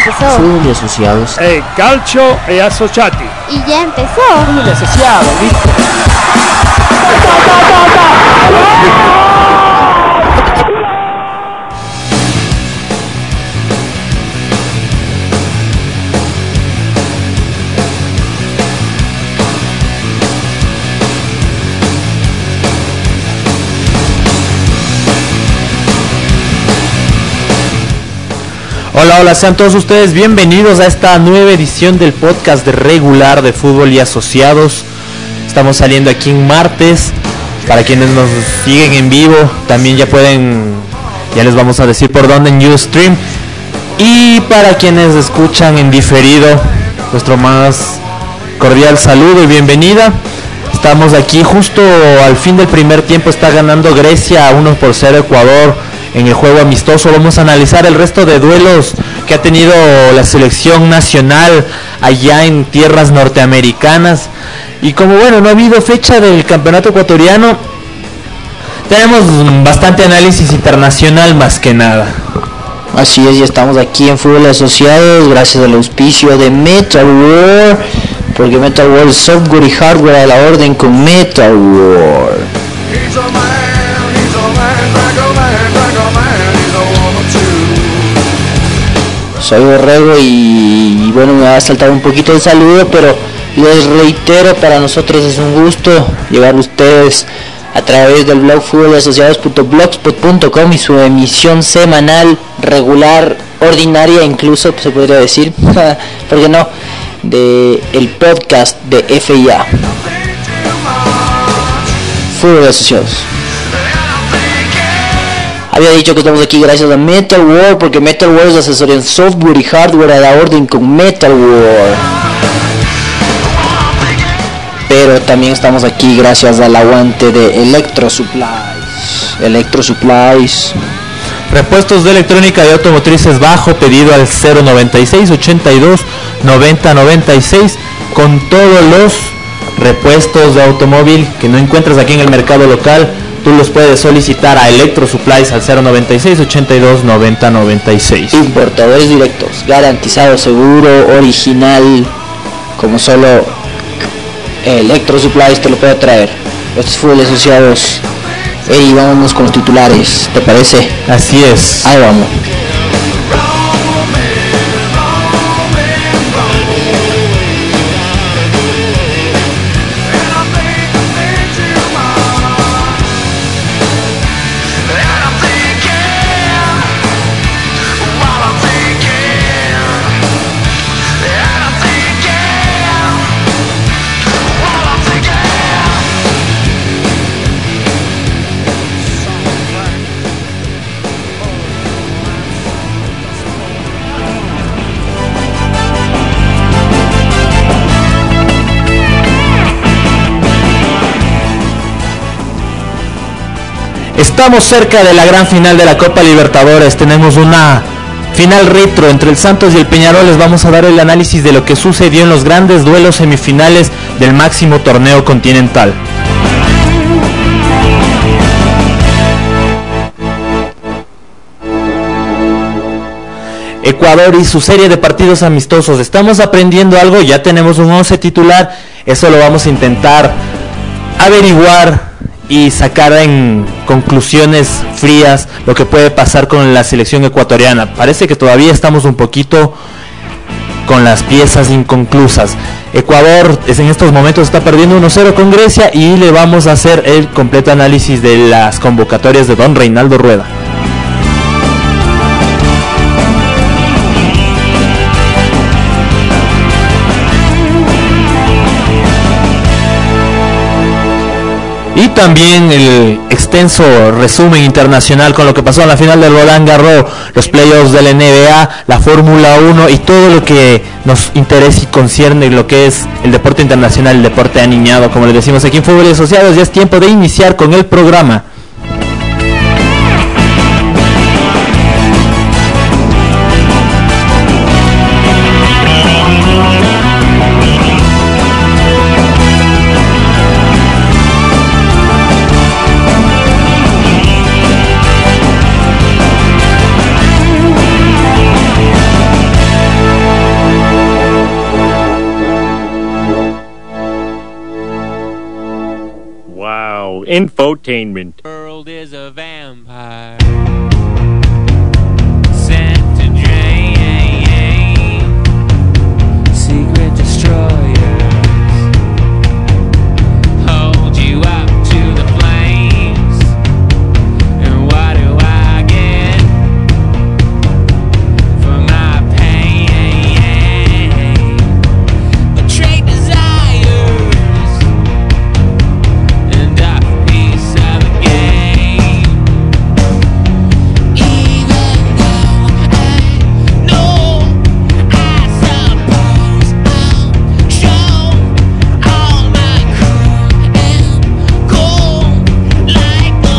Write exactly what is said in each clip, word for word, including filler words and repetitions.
empezó. Fútbol Asociados. E calcio e associati. Y ya empezó. Fútbol Asociados, ¿viste? Hola, hola, sean todos ustedes bienvenidos a esta nueva edición del podcast de regular de Fútbol y Asociados. Estamos saliendo aquí en martes. Para quienes nos siguen en vivo, también ya pueden, ya les vamos a decir por dónde en Ustream. Y para quienes escuchan en diferido, nuestro más cordial saludo y bienvenida. Estamos aquí justo al fin del primer tiempo, está ganando Grecia uno por cero Ecuador en el juego amistoso. Vamos a analizar el resto de duelos que ha tenido la selección nacional allá en tierras norteamericanas. Y como bueno, no ha habido fecha del campeonato ecuatoriano, tenemos bastante análisis internacional más que nada. Así es, ya estamos aquí en Fútbol Asociados gracias al auspicio de Metal War, porque Metal War es software y hardware a la orden con Metal War. Soy Borrego y, y bueno, me va a saltar un poquito el saludo, pero les reitero, para nosotros es un gusto llegar a ustedes a través del blog fútbol asociados punto blogspot punto com y su emisión semanal, regular, ordinaria incluso se podría decir, ¿por qué no?, de el podcast de F I A, Fútbol Asociados. Había dicho que estamos aquí gracias a Metal War, porque Metal War es asesoría en software y hardware a la orden con Metal War. Pero también estamos aquí gracias al aguante de Electro Supplies. Electro Supplies. Repuestos de electrónica y automotrices bajo pedido al cero noventa y seis ochenta y dos noventa noventa y seis, con todos los repuestos de automóvil que no encuentras aquí en el mercado local. Tú los puedes solicitar a Electro Supplies al cero noventa y seis ochenta y dos noventa noventa y seis. Importadores directos, garantizado, seguro, original, como solo Electro Supplies te lo puede traer. Estos Fútbol Asociados. Y vámonos con los titulares, ¿te parece? Así es. Ahí vamos. Estamos cerca de la gran final de la Copa Libertadores. Tenemos una final retro entre el Santos y el Peñarol. Les vamos a dar el análisis de lo que sucedió en los grandes duelos semifinales del máximo torneo continental. Ecuador y su serie de partidos amistosos. Estamos aprendiendo algo, ya tenemos un once titular. Eso lo vamos a intentar averiguar y sacar en conclusiones frías lo que puede pasar con la selección ecuatoriana. Parece que todavía estamos un poquito con las piezas inconclusas. Ecuador en estos momentos está perdiendo uno cero con Grecia y le vamos a hacer el completo análisis de las convocatorias de don Reinaldo Rueda. Y también el extenso resumen internacional con lo que pasó en la final del Roland Garros, los playoffs de la N B A, la Fórmula uno y todo lo que nos interesa y concierne lo que es el deporte internacional, el deporte aniñado, como le decimos aquí en Fútbol y Asociados. Ya es tiempo de iniciar con el programa. Infotainment. World is a vampire sent to drain secret destroyers hold you up to the flames, and what do I get for my pain? Betrayed desires and a piece of the game. Even though I know, I suppose I'll show all my crew and go like the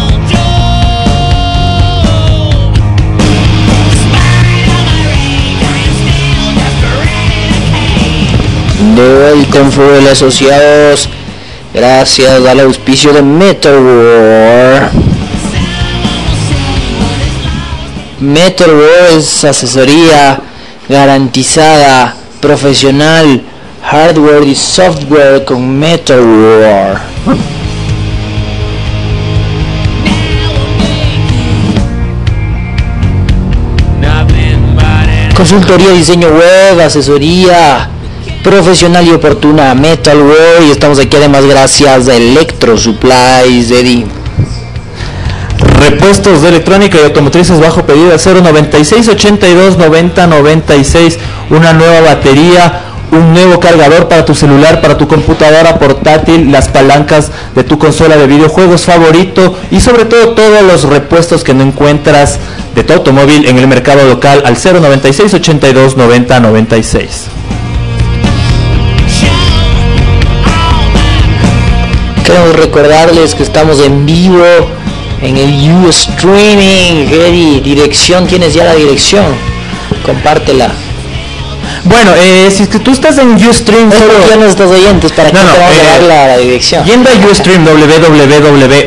Joe. Spine of my rage, I'm still just ready to cave. De vuelta en Fútbol Asociados, gracias al auspicio de Metal War. Metal War es asesoría garantizada, profesional, hardware y software con Metal War. Nothing but an Consultoría, diseño web, asesoría profesional y oportuna, Metal War. Y estamos aquí además gracias a Electro Supplies, Eddie. Repuestos de electrónica y automotrices bajo pedido al cero noventa y seis ochenta y dos noventa noventa y seis. Una nueva batería, un nuevo cargador para tu celular, para tu computadora portátil, las palancas de tu consola de videojuegos favorito y sobre todo todos los repuestos que no encuentras de tu automóvil en el mercado local al cero noventa y seis ochenta y dos noventa noventa y seis. Queremos recordarles que estamos en vivo en el Ustreaming. Eddie, dirección, tienes ya la dirección, compártela. Bueno, eh, si es que tú estás en Ustream, Es solo... porque ya nos estás oyentes, para que No, te no, vamos eh, a dar la, la dirección. Yendo a Ustream, w w w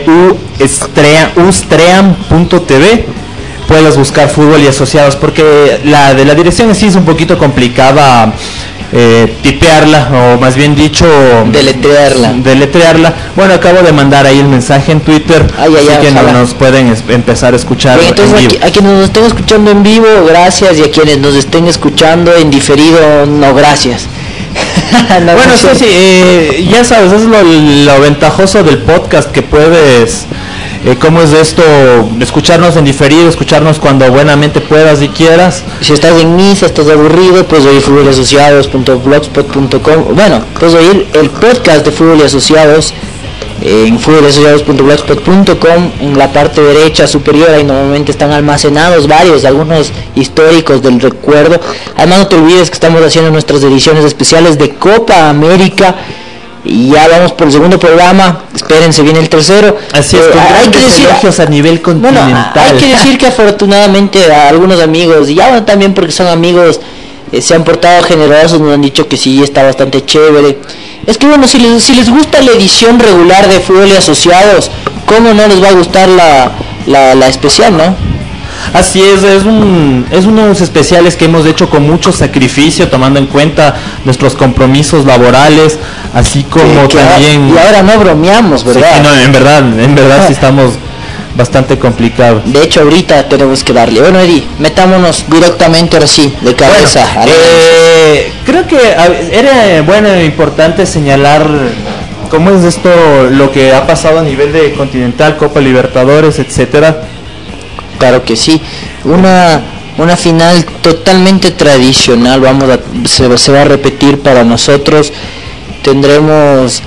punto ustream punto t v, puedes buscar Fútbol y Asociados, porque la de la dirección en sí es un poquito complicada eh, tipearla, o más bien dicho Deletrearla. deletrearla. Bueno, acabo de mandar ahí el mensaje en Twitter, Ay, ay, así ay, que no- ojalá. nos pueden es- empezar a escuchar Bien, entonces en a, vivo. qui- a quienes nos estén escuchando en vivo, gracias, y a quienes nos estén escuchando en diferido, no gracias. No, Bueno, no sí, sé. sí, eh, ya sabes, eso es lo, lo ventajoso del podcast, que puedes, eh, ¿cómo es esto? Escucharnos en diferido, escucharnos cuando buenamente puedas y quieras. Si estás en misa, estás aburrido, puedes oír fútbol asociados punto blogspot punto com. Bueno, puedes oír el podcast de Fútbol y Asociados en fútbol asociados punto blogspot punto com. En la parte derecha superior ahí normalmente están almacenados varios, algunos históricos del recuerdo. Además, no te olvides que estamos haciendo nuestras ediciones especiales de Copa América. Y ya vamos por el segundo programa, espérense, viene el tercero. Así es, Eh, con hay que grandes decir, elogios a nivel bueno, continental. hay que decir que afortunadamente a algunos amigos, y ya bueno, también porque son amigos, eh, se han portado generosos, nos han dicho que sí, está bastante chévere. Es que bueno, si les, si les gusta la edición regular de Fútbol y Asociados, ¿cómo no les va a gustar la, la, la especial, no? Así es, es un es unos especiales que hemos hecho con mucho sacrificio, tomando en cuenta nuestros compromisos laborales, así como Que- que también... ahora- y ahora no bromeamos, Sí, ¿verdad? no, en verdad, en verdad sí estamos bastante complicados. De hecho, ahorita tenemos que darle. Bueno, Eddie, metámonos directamente ahora sí, de cabeza. Bueno, a la- eh, creo que a- era bueno e importante señalar cómo es esto, lo que ha pasado a nivel de Continental, Copa Libertadores, etcétera. Claro que sí, una una final totalmente tradicional, vamos a, se, se va a repetir para nosotros. Tendremos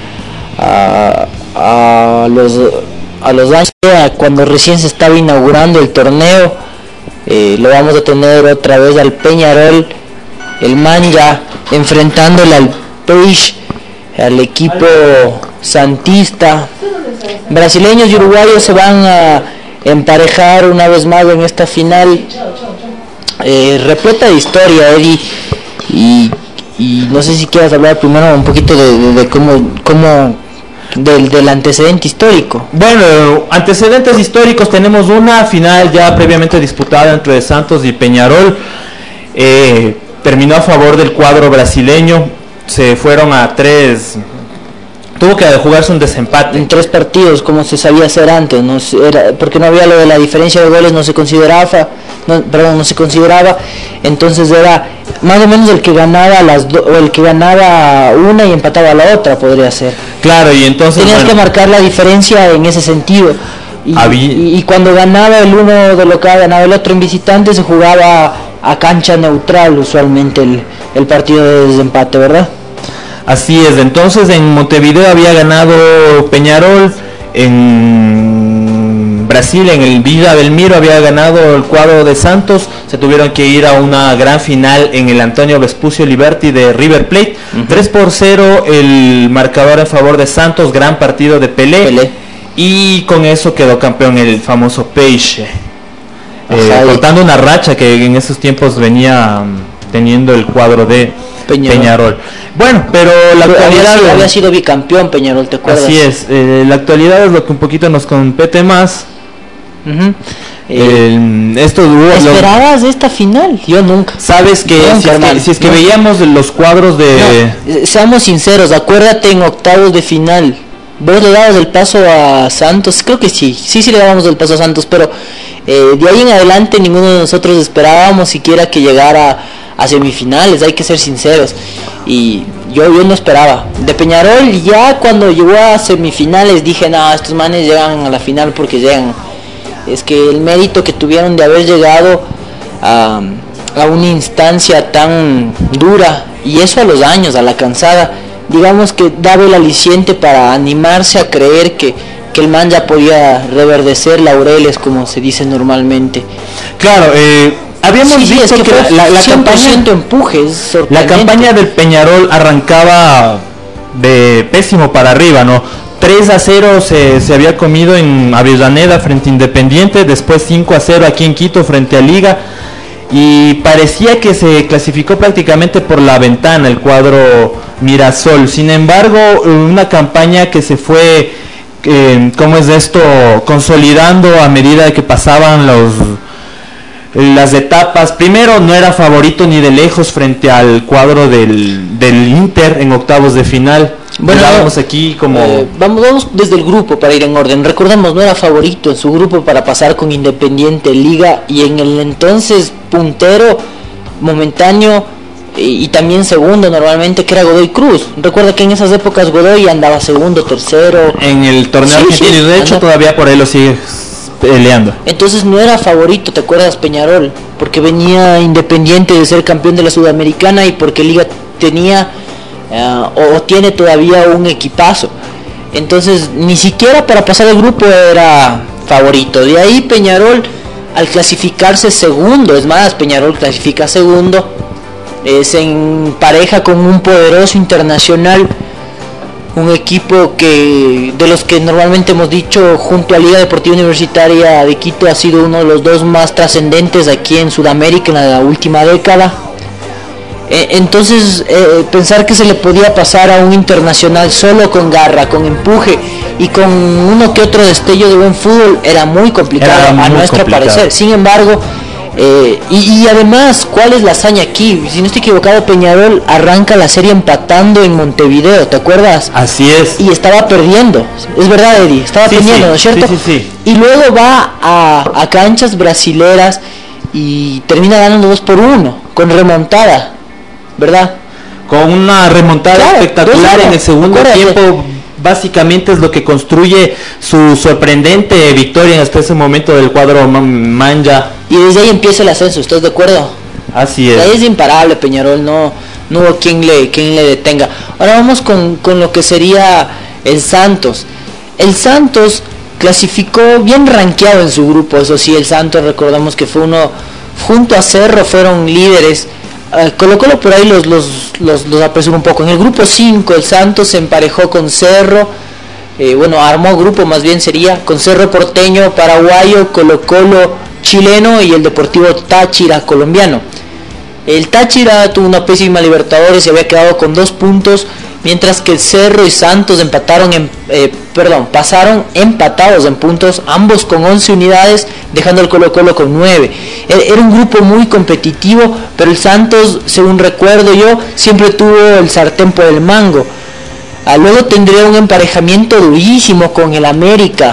a, a los a los años cuando recién se estaba inaugurando el torneo, eh, lo vamos a tener otra vez al Peñarol, el Manja enfrentándole al Peixe, al equipo santista. Brasileños y uruguayos se van a emparejar una vez más en esta final, eh, repleta de historia, Eddie, y, y no sé si quieras hablar primero un poquito de, de, de cómo, cómo del, del antecedente histórico. Bueno, antecedentes históricos, tenemos una final ya previamente disputada entre Santos y Peñarol, eh, terminó a favor del cuadro brasileño, se fueron a tres tuvo que jugarse un desempate. En tres partidos, como se sabía hacer antes, no se- era, porque no había lo de la diferencia de goles, no se consideraba, no, perdón, no se consideraba, entonces era más o menos el que ganaba las do- o el que ganaba una y empataba a la otra, podría ser. Claro, y entonces Tenías bueno, que marcar la diferencia en ese sentido. Y, Habí- y- y cuando ganaba el uno de local, ganaba el otro en visitante, se jugaba a cancha neutral usualmente el, el partido de desempate, ¿verdad? así es. Entonces en Montevideo había ganado Peñarol, en Brasil en el Villa Belmiro había ganado el cuadro de Santos, se tuvieron que ir a una gran final en el Antonio Vespucio Liberty de River Plate, Ujú. tres por cero el marcador en favor de Santos, gran partido de Pelé, Pelé. y con eso quedó campeón el famoso Peixe, eh, Ajá, y- cortando una racha que en esos tiempos venía mm, teniendo el cuadro de Peñarol. Peñarol. Bueno, pero la Pero había, actualidad... sido, había sido bicampeón Peñarol, ¿te acuerdas? Así es, eh, la actualidad es lo que un poquito nos compete más. Ujú. Eh, El- esto hubo- lo- ¿Esperabas esta final? Yo nunca. sabes que Nunca, si, es que hermano, si es que nunca. veíamos los cuadros de... No, eh, seamos sinceros, acuérdate en octavos de final. Vos le dabas el paso a Santos, creo que sí, sí, sí le dábamos el paso a Santos, pero eh, de ahí en adelante ninguno de nosotros esperábamos siquiera que llegara a semifinales, hay que ser sinceros. Y yo, yo no esperaba. De Peñarol ya cuando llegó a semifinales dije, no, estos manes llegan a la final porque llegan. Es que el mérito que tuvieron de haber llegado a, a una instancia tan dura, y eso a los años, a la cansada, digamos que daba el aliciente para animarse a creer que, que el man ya podía reverdecer laureles, como se dice normalmente. Claro, eh, habíamos Sí, sí, visto es que que fue la, la cien por ciento campaña, empuje, es la sorprendente. campaña del Peñarol arrancaba de pésimo para arriba, ¿no? tres a cero se, se había comido en Avellaneda frente a Independiente, después cinco a cero aquí en Quito frente a Liga, y parecía que se clasificó prácticamente por la ventana el cuadro Mirasol. Sin embargo, una campaña que se fue, eh, ¿cómo es esto?, consolidando a medida que pasaban los las etapas. Primero, no era favorito ni de lejos frente al cuadro del, del Inter en octavos de final. Bueno, Vamos aquí como... Eh, vamos, vamos desde el grupo para ir en orden. Recordemos, no era favorito en su grupo para pasar con Independiente, Liga, y en el entonces puntero momentáneo y, y también segundo normalmente, que era Godoy Cruz. Recuerda que en esas épocas Godoy andaba segundo, tercero. en el torneo Sí, argentino, sí, y de hecho anda. todavía por ahí lo sigue peleando. Entonces no era favorito, ¿te acuerdas, Peñarol? Porque venía Independiente de ser campeón de la Sudamericana y porque Liga tenía eh, o, o tiene todavía un equipazo. Entonces ni siquiera para pasar el grupo era favorito. De ahí Peñarol, al clasificarse segundo, es más, Peñarol clasifica segundo, eh, se empareja con un poderoso Internacional, un equipo que de los que normalmente hemos dicho, junto a Liga Deportiva Universitaria de Quito, ha sido uno de los dos más trascendentes aquí en Sudamérica en la última década. Eh, entonces eh, pensar que se le podía pasar a un Internacional solo con garra, con empuje y con uno que otro destello de buen fútbol era muy complicado, Era muy a nuestro complicado. parecer. Sin embargo, eh, y, y además, ¿cuál es la hazaña aquí? Si no estoy equivocado, Peñarol arranca la serie empatando en Montevideo, ¿te acuerdas? Así es. Y estaba perdiendo, es verdad, Eddie, estaba Sí, perdiendo, sí, ¿no es cierto? sí, sí, sí. Y luego va a, a canchas brasileras y termina ganando dos por uno, con remontada, ¿verdad? Con una remontada Claro, espectacular dos uno, en el segundo acuérdate. tiempo, básicamente es lo que construye su sorprendente victoria hasta ese momento del cuadro Ma- Manja. Y desde ahí empieza el ascenso, ¿estás de acuerdo? Así De ahí es. es imparable Peñarol, no, no hubo quien le, quien le detenga. Ahora vamos con, con lo que sería el Santos. El Santos clasificó bien rankeado en su grupo, eso sí, el Santos recordamos que fue uno, junto a Cerro fueron líderes. Uh, Colo Colo por ahí los, los, los, los apresuro un poco. En el grupo cinco el Santos se emparejó con Cerro, eh, bueno, armó grupo más bien sería, con Cerro Porteño, paraguayo, Colo Colo chileno y el Deportivo Táchira colombiano. El Táchira tuvo una pésima Libertadores y había quedado con dos puntos, mientras que el Cerro y Santos empataron en, eh, perdón, pasaron empatados en puntos, ambos con once unidades, dejando el Colo Colo con nueve. Era un grupo muy competitivo, pero el Santos, según recuerdo yo, siempre tuvo el sartén por el mango. Ah, luego tendría un emparejamiento durísimo con el América.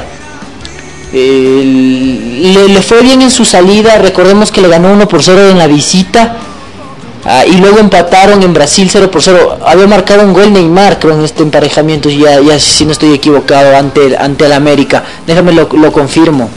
Eh, le, le fue bien en su salida, recordemos que le ganó uno por cero en la visita. Ah, y luego empataron en Brasil cero por cero. Había marcado un gol Neymar, creo, en este emparejamiento, ya, ya si no estoy equivocado, ante, ante el América. Déjame lo, lo confirmo.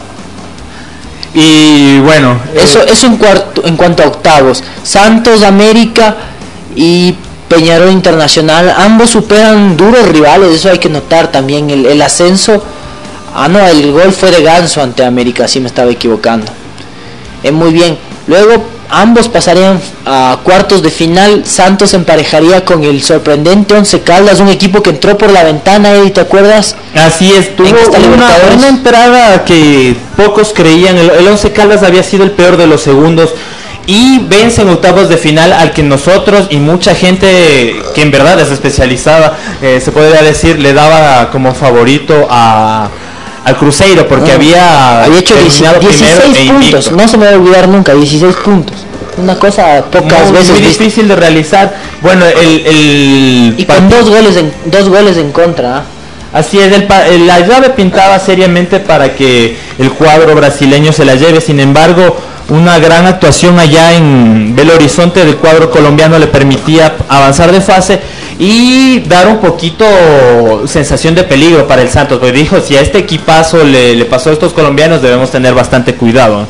Y bueno, Eso, eh, eso en, cuarto, en cuanto a octavos. Santos, América y Peñarol Internacional, ambos superan duros rivales, eso hay que notar también. El, el ascenso, ah no, el gol fue de Ganso ante América, sí me estaba equivocando. Eh, muy bien, luego ambos pasarían a cuartos de final. Santos emparejaría con el sorprendente Once Caldas, un equipo que entró por la ventana, Eddie, ¿te acuerdas? así es, tuvo esta una, Libertadores. una entrada que pocos creían. El, el Once Caldas había sido el peor de los segundos y vence en octavos de final al que nosotros y mucha gente que en verdad es especializada, eh, se podría decir, le daba como favorito a al Cruzeiro, porque No, había, había hecho terminado dieciséis primero e invicto. puntos, no se me va a olvidar nunca, dieciséis puntos. Una cosa pocas Muy, veces muy vista. difícil de realizar. Bueno, el, el Y con dos goles en, dos goles en contra. ¿ah? Así es, el, pa- el- la llave pintaba seriamente para que el cuadro brasileño se la lleve. Sin embargo, una gran actuación allá en Belo Horizonte del cuadro colombiano le permitía avanzar de fase y dar un poquito sensación de peligro para el Santos. Porque dijo, si a este equipazo le, le pasó a estos colombianos, debemos tener bastante cuidado.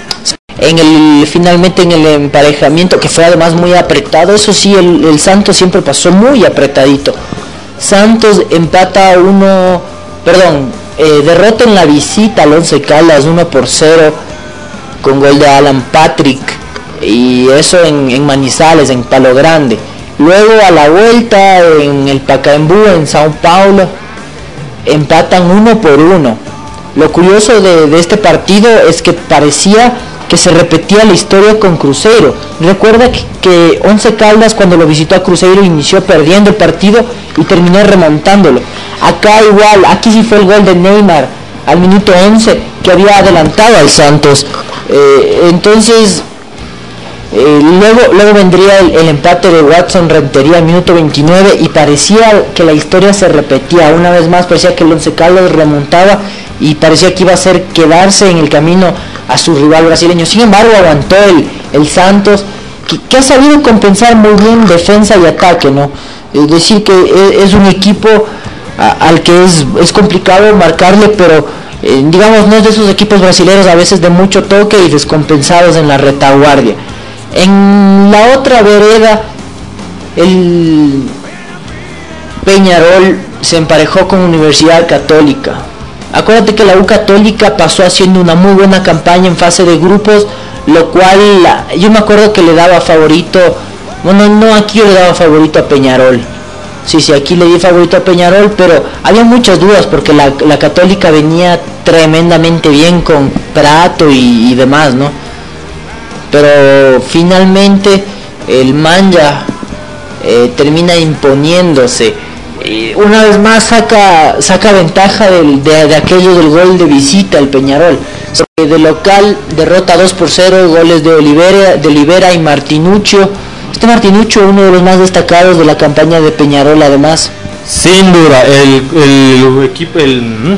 En el finalmente en el emparejamiento, que fue además muy apretado, eso sí, el, el Santos siempre pasó muy apretadito. Santos empata a uno, perdón, eh, derrota en la visita al Once Caldas uno por cero con gol de Alan Patrick, y eso en, en Manizales, en Palo Grande. Luego a la vuelta en el Pacaembu, en Sao Paulo, empatan uno por uno. Lo curioso de, de este partido es que parecía que se repetía la historia con Cruzeiro. Recuerda que, que Once Caldas, cuando lo visitó a Cruzeiro, inició perdiendo el partido y terminó remontándolo. Acá igual, aquí sí fue el gol de Neymar al minuto once, que había adelantado al Santos. Eh, entonces eh, luego, luego vendría el, el empate de Watson Rentería al minuto veintinueve, y parecía que la historia se repetía una vez más. Parecía que el Once Caldas remontaba y parecía que iba a ser quedarse en el camino a su rival brasileño. Sin embargo, aguantó el, el Santos, que, que ha sabido compensar muy bien defensa y ataque, ¿no? Es decir, que es, es un equipo a, al que es, es complicado marcarle, pero eh, digamos, no es de esos equipos brasileños a veces de mucho toque y descompensados en la retaguardia. En la otra vereda, el Peñarol se emparejó con Universidad Católica. Acuérdate que la U Católica pasó haciendo una muy buena campaña en fase de grupos, lo cual yo me acuerdo que le daba favorito, bueno, no, aquí yo le daba favorito a Peñarol. Sí, sí, aquí le di favorito a Peñarol, pero había muchas dudas porque la, la Católica venía tremendamente bien con Prato y, y demás, ¿no? Pero finalmente el Manja eh, termina imponiéndose. Y una vez más saca saca ventaja del, de, de aquello del gol de visita el Peñarol. De local derrota dos por cero, goles de Olivera, de Olivera y Martinuccio. Este Martinuccio, uno de los más destacados de la campaña de Peñarol, además. Sin duda, el, el equipo, el mm,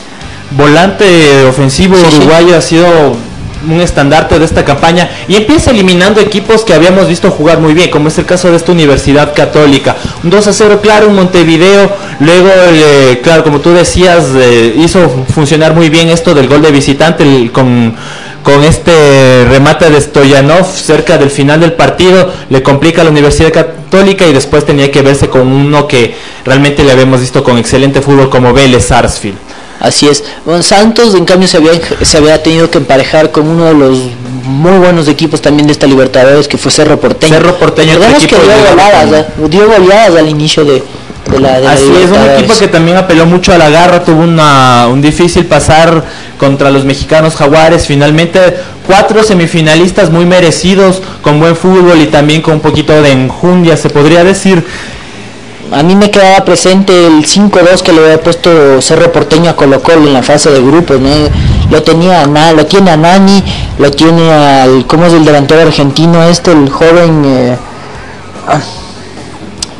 volante ofensivo Sí, sí. uruguayo ha sido un estandarte de esta campaña y empieza eliminando equipos que habíamos visto jugar muy bien, como es el caso de esta Universidad Católica. Un dos a cero claro en Montevideo, luego eh, claro, como tú decías, eh, hizo funcionar muy bien esto del gol de visitante el, con, con este remate de Stoyanov cerca del final del partido, le complica a la Universidad Católica y después tenía que verse con uno que realmente le habíamos visto con excelente fútbol como Vélez Sarsfield. Así es. Bueno, Santos, en cambio, se había, se había tenido que emparejar con uno de los muy buenos equipos también de esta Libertadores, que fue Cerro Porteño. Cerro Porteño, otro Recordemos que equipo dio de goleadas, Liga. ¿eh? dio goleadas al inicio de, de la, de la Así es, un Libertadores. equipo que también apeló mucho a la garra, tuvo una, un difícil pasar contra los mexicanos Jaguares. Finalmente, cuatro semifinalistas muy merecidos, con buen fútbol y también con un poquito de enjundia, se podría decir. A mí me quedaba presente el cinco dos que le había puesto Cerro Porteño a Colo Colo en la fase de grupos, ¿no? Lo tenía a Na, lo tiene a Nani, lo tiene al, ¿cómo es el delantero argentino este, el joven? Eh, ah,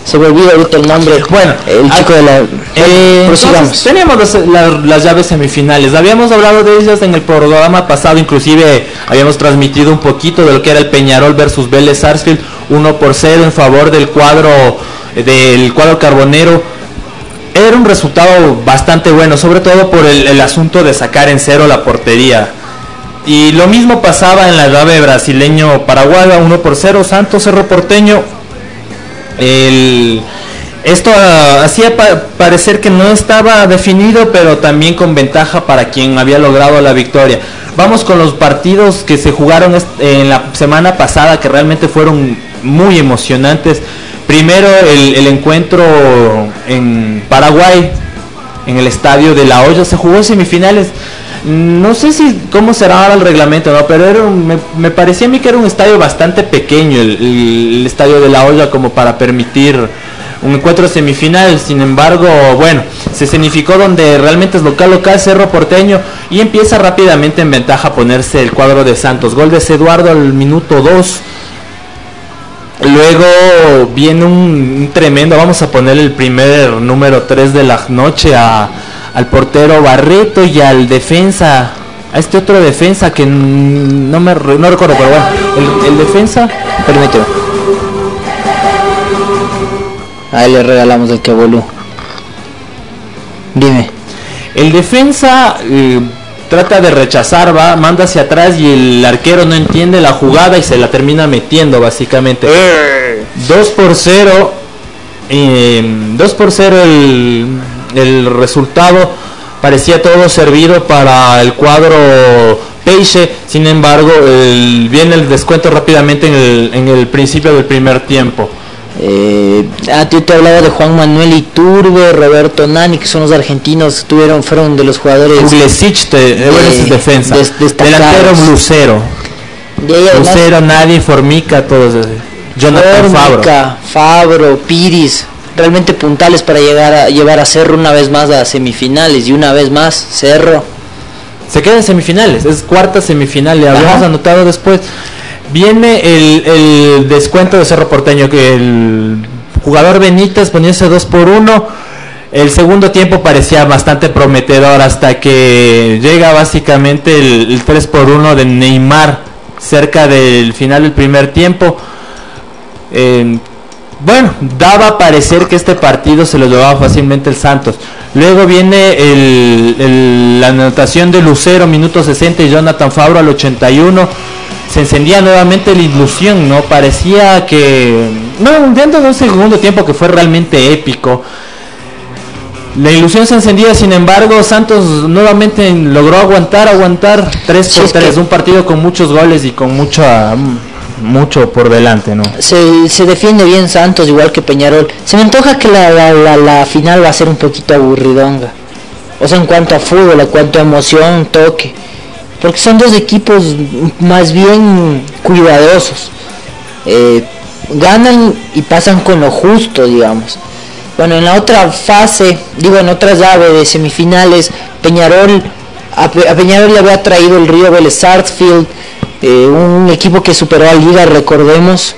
se me olvida ahorita el nombre. Bueno, el chico de la... Eh, entonces, teníamos las, las, las llaves semifinales. Habíamos hablado de ellas en el programa pasado, inclusive habíamos transmitido un poquito de lo que era el Peñarol versus Vélez Sarsfield, uno por cero en favor del cuadro del cuadro carbonero. Era un resultado bastante bueno, sobre todo por el, el asunto de sacar en cero la portería. Y lo mismo pasaba en la llave brasileño-paraguaya, uno por cero, Santos Cerro Porteño. El, esto uh, hacía pa parecer que no estaba definido, pero también con ventaja para quien había logrado la victoria. Vamos con los partidos que se jugaron en la semana pasada, que realmente fueron muy emocionantes. Primero el, el encuentro en Paraguay, en el estadio de La Hoya, se jugó en semifinales. No sé si cómo será ahora el reglamento, ¿no? Pero era un, me, me parecía a mí que era un estadio bastante pequeño, el, el, el estadio de La Hoya, como para permitir un encuentro semifinal. Sin embargo, bueno, se escenificó donde realmente es local local Cerro Porteño, y empieza rápidamente en ventaja a ponerse el cuadro de Santos. Gol de Eduardo al minuto dos. Luego viene un, un tremendo, vamos a poner el primer número tres de la noche a al portero Barreto y al defensa, a este otro defensa que no me no recuerdo, pero bueno, el, el defensa, permíteme, ahí le regalamos el Kebolú. Dime. El defensa eh, trata de rechazar, va, manda hacia atrás y el arquero no entiende la jugada y se la termina metiendo básicamente. dos por cero, eh, dos por cero el el resultado, parecía todo servido para el cuadro Peixe. Sin embargo, el, viene el descuento rápidamente en el, en el principio del primer tiempo. Eh, ah, yo te hablaba de Juan Manuel Iturbe, Roberto Nani, que son los argentinos, tuvieron, fueron de los jugadores. Uglesic, de, de, bueno, es defensa. Des, delantero Lucero. De Lucero, Nadie, Formica, todos. Jonathan Formica, Fabro. Fabro, Piris. Realmente puntales para llegar a llevar a Cerro una vez más a semifinales, y una vez más Cerro se queda en semifinales, es cuarta semifinal, le habíamos anotado después. Viene el, el descuento de Cerro Porteño, que el jugador Benítez poniéndose dos por uno. El segundo tiempo parecía bastante prometedor hasta que llega básicamente el, el tres por uno de Neymar cerca del final del primer tiempo. eh, Bueno, daba a parecer que este partido se lo llevaba fácilmente el Santos. Luego viene el, el, la anotación de Lucero, minuto sesenta, y Jonathan Fabro al ochenta y uno. Se encendía nuevamente la ilusión, ¿no? Parecía que... No, dentro de un segundo tiempo que fue realmente épico. La ilusión se encendía, sin embargo, Santos nuevamente logró aguantar, aguantar tres por tres. Un partido con muchos goles y con mucha... mucho por delante, ¿no? Se, se defiende bien Santos, igual que Peñarol. Se me antoja que la, la, la, la final va a ser un poquito aburridonga. O sea, en cuanto a fútbol, en cuanto a emoción, toque. Porque son dos equipos más bien cuidadosos. Eh, ganan y pasan con lo justo, digamos. Bueno, en la otra fase, digo, en otra llave de semifinales, Peñarol, a, a Peñarol le había traído el Río Vélez Sarsfield. Eh, un equipo que superó a Liga, recordemos,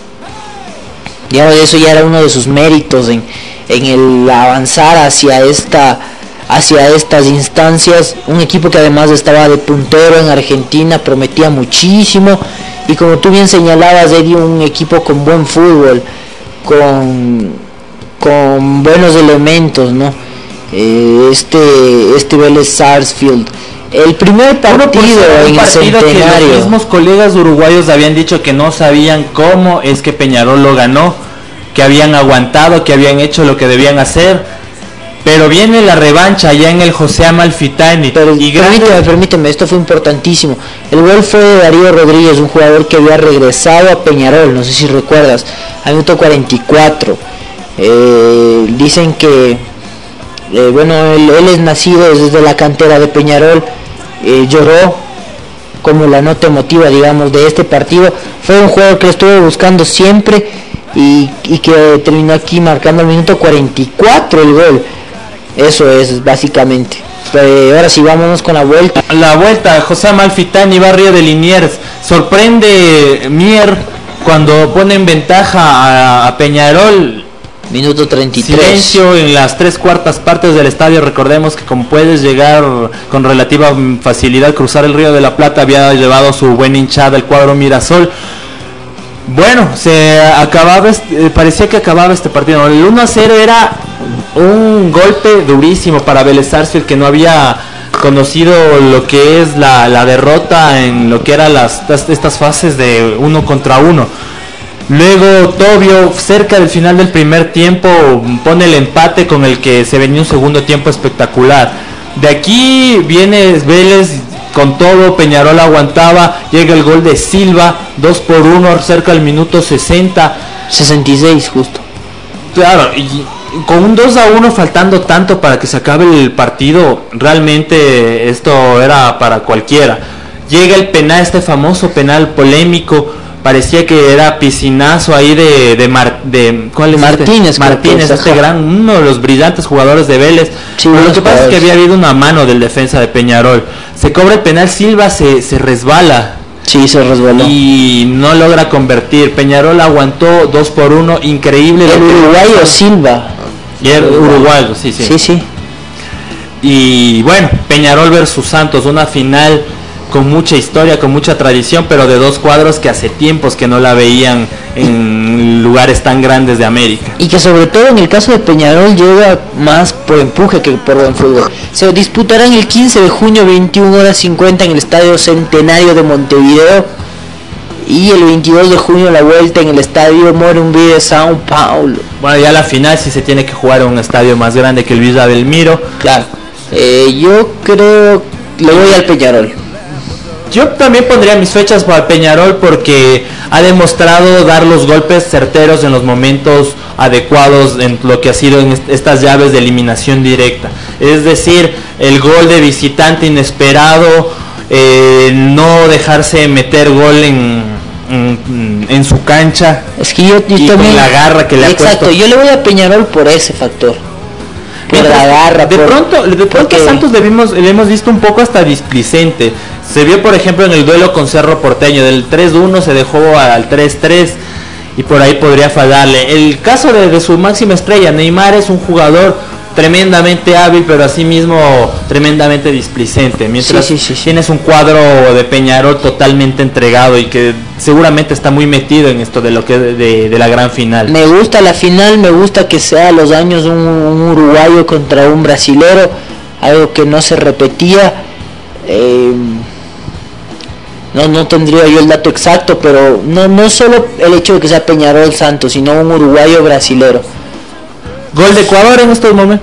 ya eso ya era uno de sus méritos en, en el avanzar hacia esta hacia estas instancias. Un equipo que además estaba de puntero en Argentina, prometía muchísimo, y como tú bien señalabas, Eddie, un equipo con buen fútbol, con con buenos elementos, ¿no? Eh, este este Vélez Sarsfield, el primer partido en el Centenario, que los mismos colegas uruguayos habían dicho que no sabían cómo es que Peñarol lo ganó, que habían aguantado, que habían hecho lo que debían hacer, pero viene la revancha allá en el José Amalfitani. Pero y permíteme, grande... permíteme, esto fue importantísimo. El gol fue de Darío Rodríguez, un jugador que había regresado a Peñarol, no sé si recuerdas, al minuto cuarenta y cuatro. Eh, dicen que Eh, bueno, él, él es nacido desde la cantera de Peñarol, eh, lloró como la nota emotiva, digamos, de este partido. Fue un jugador que lo estuve buscando siempre y, y que terminó aquí marcando al minuto cuarenta y cuatro el gol. Eso es básicamente. Eh, ahora sí, vámonos con la vuelta. La vuelta, José Amalfitani, barrio de Liniers. Sorprende Mier cuando pone en ventaja a, a Peñarol. Minuto treinta y tres. Silencio en las tres cuartas partes del estadio. Recordemos que como puedes llegar con relativa facilidad, cruzar el Río de la Plata, había llevado su buena hinchada el cuadro Mirasol. Bueno, se acababa, este, parecía que acababa este partido. El uno a cero era un golpe durísimo para Vélez Sarsfield, que no había conocido lo que es la, la derrota en lo que eran las, estas, estas fases de uno contra uno. Luego Tobio, cerca del final del primer tiempo, pone el empate con el que se venía un segundo tiempo espectacular. De aquí viene Vélez con todo, Peñarol aguantaba, llega el gol de Silva, dos por uno, cerca del minuto sesenta. sesenta y seis justo. Claro, y con un dos a uno faltando tanto para que se acabe el partido, realmente esto era para cualquiera. Llega el penal, este famoso penal polémico. Parecía que era piscinazo ahí de de, Mar, de ¿cuál es Martínez, este? Martínez, este gran, uno de los brillantes jugadores de Vélez. Sí, Pero lo que pasa es que había habido una mano del defensa de Peñarol. Se cobra el penal, Silva se, se resbala. Sí, se resbaló. Y no logra convertir. Peñarol aguantó dos por uno, increíble. El uruguayo Silva. Y el uruguayo, sí, sí. Sí, sí. Y bueno, Peñarol versus Santos, una final con mucha historia, con mucha tradición, pero de dos cuadros que hace tiempos que no la veían en lugares tan grandes de América. Y que sobre todo en el caso de Peñarol llega más por empuje que por buen fútbol. Se disputarán el quince de junio, veintiuna horas cincuenta en el Estadio Centenario de Montevideo, y el veintidós de junio la vuelta en el Estadio Morumbi de São Paulo. Bueno, ya la final sí se tiene que jugar en un estadio más grande que el Villa Belmiro. Claro. Eh, yo creo le voy al Peñarol. Yo también pondría mis fechas para Peñarol porque ha demostrado dar los golpes certeros en los momentos adecuados en lo que ha sido en est- estas llaves de eliminación directa. Es decir, el gol de visitante inesperado, eh, no dejarse meter gol en, en, en su cancha. Es que yo, yo Y también con la garra que le ha exacto, puesto. yo le voy a Peñarol por ese factor. Por la garra, de por- pronto, de pronto porque- a Santos le, vimos, le hemos visto un poco hasta displicente. Se vio por ejemplo en el duelo con Cerro Porteño, del tres uno se dejó al tres tres y por ahí podría fallarle. El caso de, de su máxima estrella, Neymar, es un jugador tremendamente hábil, pero asimismo tremendamente displicente, mientras Sí, sí, sí, sí. tienes un cuadro de Peñarol totalmente entregado y que seguramente está muy metido en esto de lo que de, de la gran final. Me gusta la final, me gusta que sea a los años un, un uruguayo contra un brasilero, algo que no se repetía. Eh, no, no tendría yo el dato exacto, pero no, no solo el hecho de que sea Peñarol Santos, sino un uruguayo brasilero. Gol de Ecuador en estos momentos.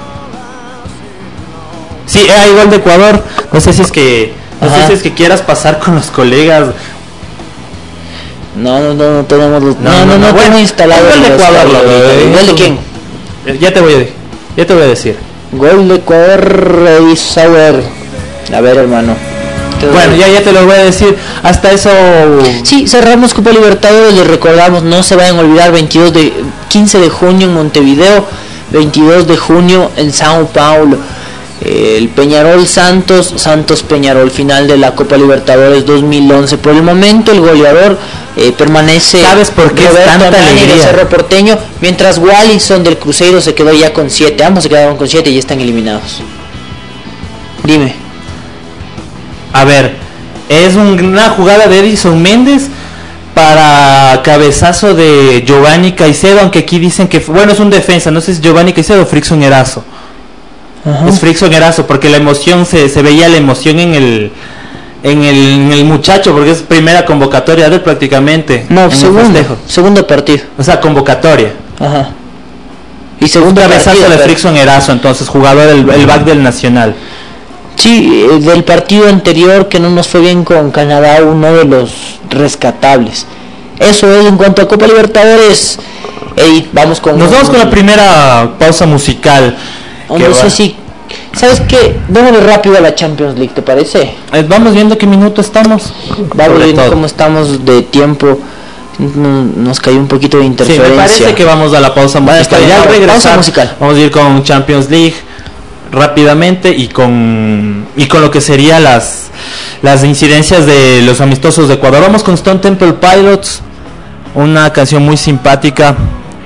Sí, hay gol de Ecuador. No sé si es que no Ajá. sé si es que quieras pasar con los colegas. No, no, no, no tenemos los, No, no, no, no, no, no, tengo bueno, instalado el gol de los- Ecuador, lo veo, ¿El eh. gol de quién? Eh, Ya te voy a decir. Ya te voy a decir. Gol de Ecuador y Sauer. A ver, hermano. Te doy. Bueno, ya ya te lo voy a decir. Hasta eso. Sí, cerramos Copa Libertadores, les recordamos, no se vayan a olvidar, veintidós de, quince de junio en Montevideo, veintidós de junio en Sao Paulo. Eh, el Peñarol Santos, Santos Peñarol, final de la Copa Libertadores dos mil once. Por el momento el goleador eh, permanece. ¿Sabes por qué es Roberto tanta Armani de alegría? Cerro Porteño, mientras Wallison del Cruzeiro se quedó ya con siete. Ambos se quedaron con siete y ya están eliminados. Dime. A ver, es un- una jugada de Edison Méndez para cabezazo de Giovanni Caicedo, aunque aquí dicen que bueno, es un defensa, no sé si es Giovanni Caicedo o Frickson Erazo. Ajá. Es Frickson Erazo, porque la emoción se, se veía la emoción en el en el, en el muchacho, porque es primera convocatoria de él prácticamente. No, en el segundo, festejo. segundo partido. O sea, convocatoria. Ajá. Y Un segundo cabezazo partido, de pero- Frickson Erazo, entonces jugador del el back del Nacional. Sí, eh, del partido anterior que no nos fue bien con Canadá, uno de los rescatables. Eso es en cuanto a Copa Libertadores. Ey, vamos con. Nos vamos con la primera pausa musical. Oh, que no va- sé si. ¿Sabes qué? Démosle rápido a la Champions League, ¿te parece? Eh, Vamos viendo qué minuto estamos. Vamos Sobre viendo todo. cómo estamos de tiempo. No- Nos cayó un poquito de Sí, interferencia. me parece que vamos a la pausa Bueno, está musical. bien, Ya al vamos, regresar, pausa musical. vamos a ir con Champions League rápidamente y con y con lo que serían las las incidencias de los amistosos de Ecuador. Vamos con Stone Temple Pilots, una canción muy simpática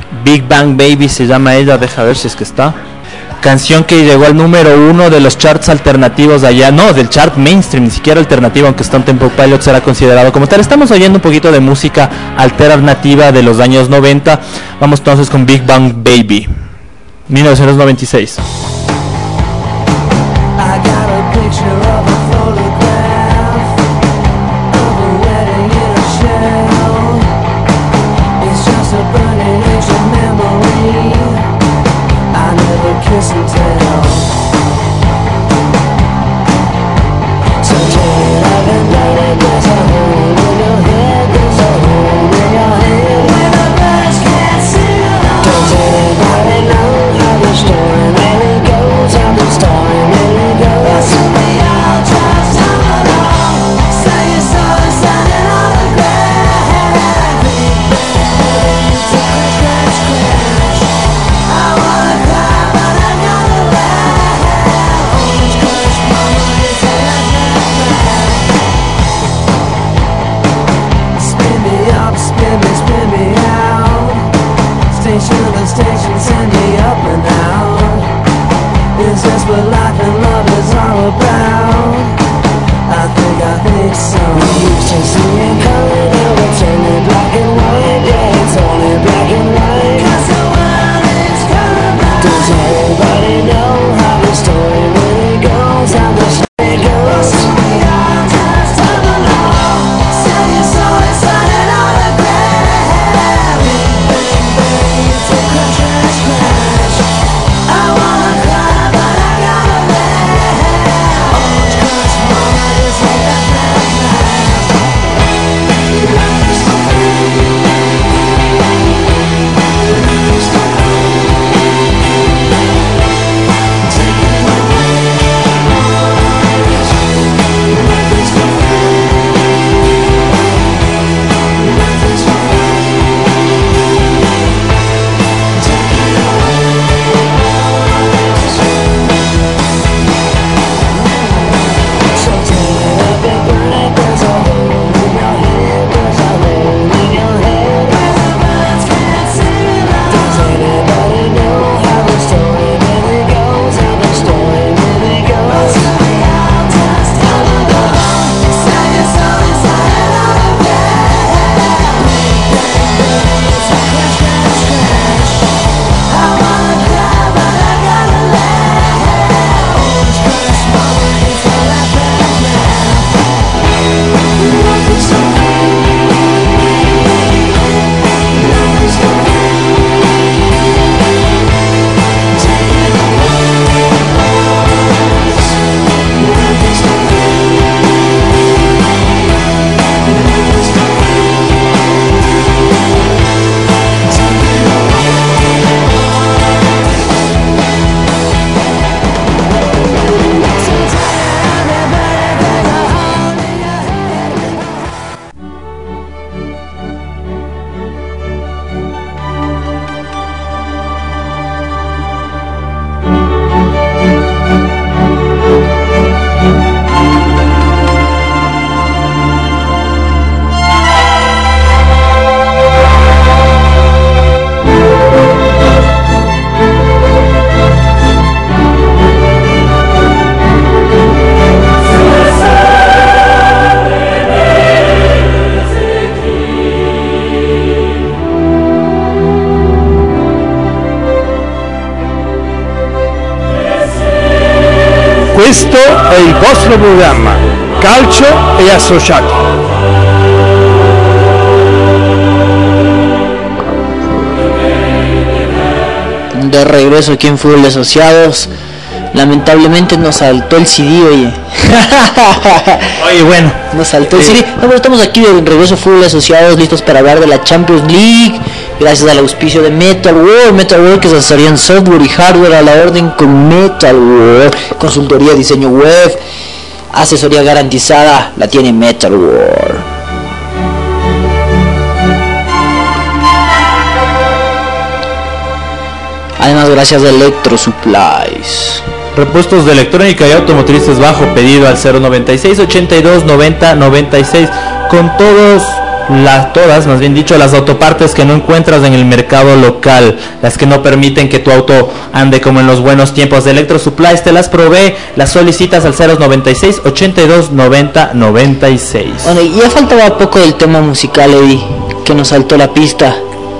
Big Bang Baby se llama ella, deja ver si es que está. Canción que llegó al número uno de los charts alternativos allá, no, del chart mainstream, ni siquiera alternativo, aunque Stone Temple Pilots será considerado como tal. Estamos oyendo un poquito de música alternativa de los años noventa. Vamos entonces con Big Bang Baby, mil novecientos noventa y seis. Kiss and tell. So take it up and let it. There's a hole in your head. There's a hole in your head where the birds can't sing along. Does anybody know how the story really goes? How the story really goes? So we all just sing along. Say your song, standing on the ground. Big bang, crash, crash, crash. I wanna cry. Station to station, send me up and out. Is this what life and love is all about? I think, I think so. We used to see it coming, now it's only black and white. Yeah, it's only black and white. 'Cause the world is colorblind. Does everybody know how the story really goes? How the story goes? We all just tug along. Sell your soul and sign it on the ground. Big bang, bang, it's a crash, crash, crash. I wanna cry, but I gotta laugh. Orange crush, mama, just like that flash, flash. Love is so free. Love is so free. Take it away. Love is so free. Love is so free. Take it away. So take it up and burn it. There's a hole in your head. There's a hole in your head where the birds can't sing along. Does anybody know how the story really goes? How the story really goes? So we all just tug along. Sell your soul and sign it on the ground. Big bang, bang, it's a crash, crash, crash. I wanna cry, but I gotta laugh. Orange crush, mama, it's all that flash, flash. Love is so free. Love is so free. Take it away. Love is so free. Love is so free. Take it Questo è il vostro programma Calcio e Associati. De regreso aquí en Fútbol Asociados. Lamentablemente nos saltó el C D, oye. Oye, bueno, Nos saltó el eh, C D. No, pero estamos aquí de regreso Fútbol Asociados, listos para hablar de la Champions League. Gracias al auspicio de Metal World. Metal World, que es asesoría en software y hardware a la orden con Metal World. Consultoría, diseño web, asesoría garantizada, la tiene Metal World. Además, gracias a Electro Supplies. repuestos de electrónica y automotrices bajo pedido al cero noventa y seis, ochenta y dos, noventa, noventa y seis, con todos las todas, más bien dicho, las autopartes que no encuentras en el mercado local, las que no permiten que tu auto ande como en los buenos tiempos de Electro Supplies, te las provee, las solicitas al cero noventa y seis, ochenta y dos, noventa, noventa y seis. Bueno, y ya faltaba poco del tema musical, Eddie, que nos saltó la pista.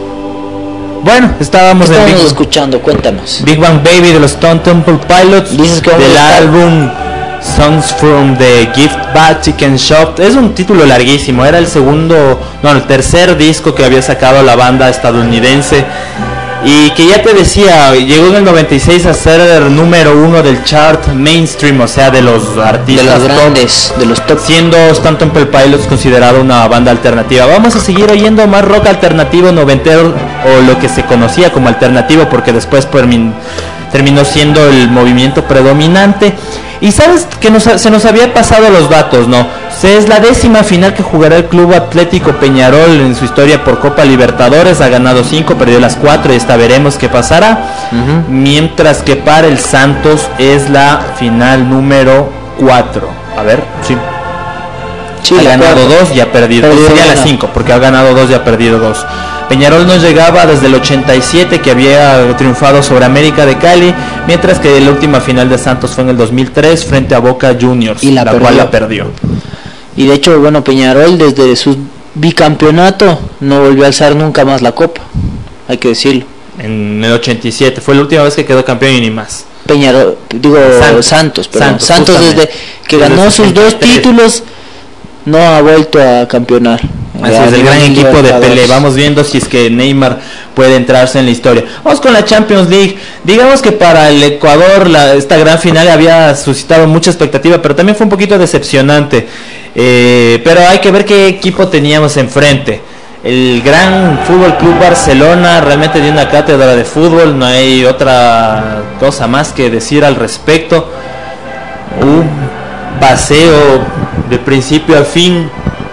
Bueno, estábamos, Estábamos en Big, escuchando, cuéntanos. Big Bang Baby de los Stone Temple Pilots, Dices que vamos del a estar- álbum Songs from the Gift Bag Chicken Shop. Es un título larguísimo, era el segundo, no, el tercer disco que había sacado la banda estadounidense, y que ya te decía, llegó en el noventa y seis a ser el número uno del chart mainstream, o sea, de los De artistas los top, grandes, de los top. siendo Stone Temple Pilots considerado una banda alternativa. Vamos a seguir oyendo más rock alternativo noventero, o lo que se conocía como alternativo, porque después permin- terminó siendo el movimiento predominante. Y sabes que nos, se nos había pasado los datos, ¿no? Se es la décima final que jugará el Club Atlético Peñarol en su historia por Copa Libertadores. Ha ganado cinco, perdió las cuatro, y esta veremos qué pasará. Ujú. Mientras que para el Santos es la final número cuatro. A ver, sí. Sí, ha la ganado cuarta. dos y ha perdido. Perdido Sería la una. cinco, porque ha ganado dos y ha perdido dos. Peñarol no llegaba desde el ochenta y siete, que había triunfado sobre América de Cali, mientras que la última final de Santos fue en el dos mil tres frente a Boca Juniors, Y la cual perdió. la perdió. Y de hecho, bueno, Peñarol desde su bicampeonato no volvió a alzar nunca más la copa, hay que decirlo. En el ochenta y siete fue la última vez que quedó campeón y ni más. Peñarol, digo Santos. Santos, perdón. Santos, Santos, justamente. desde que Desde ganó el sus dos sesenta y tres. títulos no ha vuelto a campeonar. Así A es, el nivel gran equipo de Libertadores. Pelé. Vamos viendo si es que Neymar puede entrarse en la historia. Vamos con la Champions League. Digamos que para el Ecuador la, esta gran final había suscitado mucha expectativa, pero también fue un poquito decepcionante. Eh, pero hay que ver qué equipo teníamos enfrente. El gran Fútbol Club Barcelona realmente dio una cátedra de fútbol, no hay otra cosa más que decir al respecto. Un paseo de principio a fin.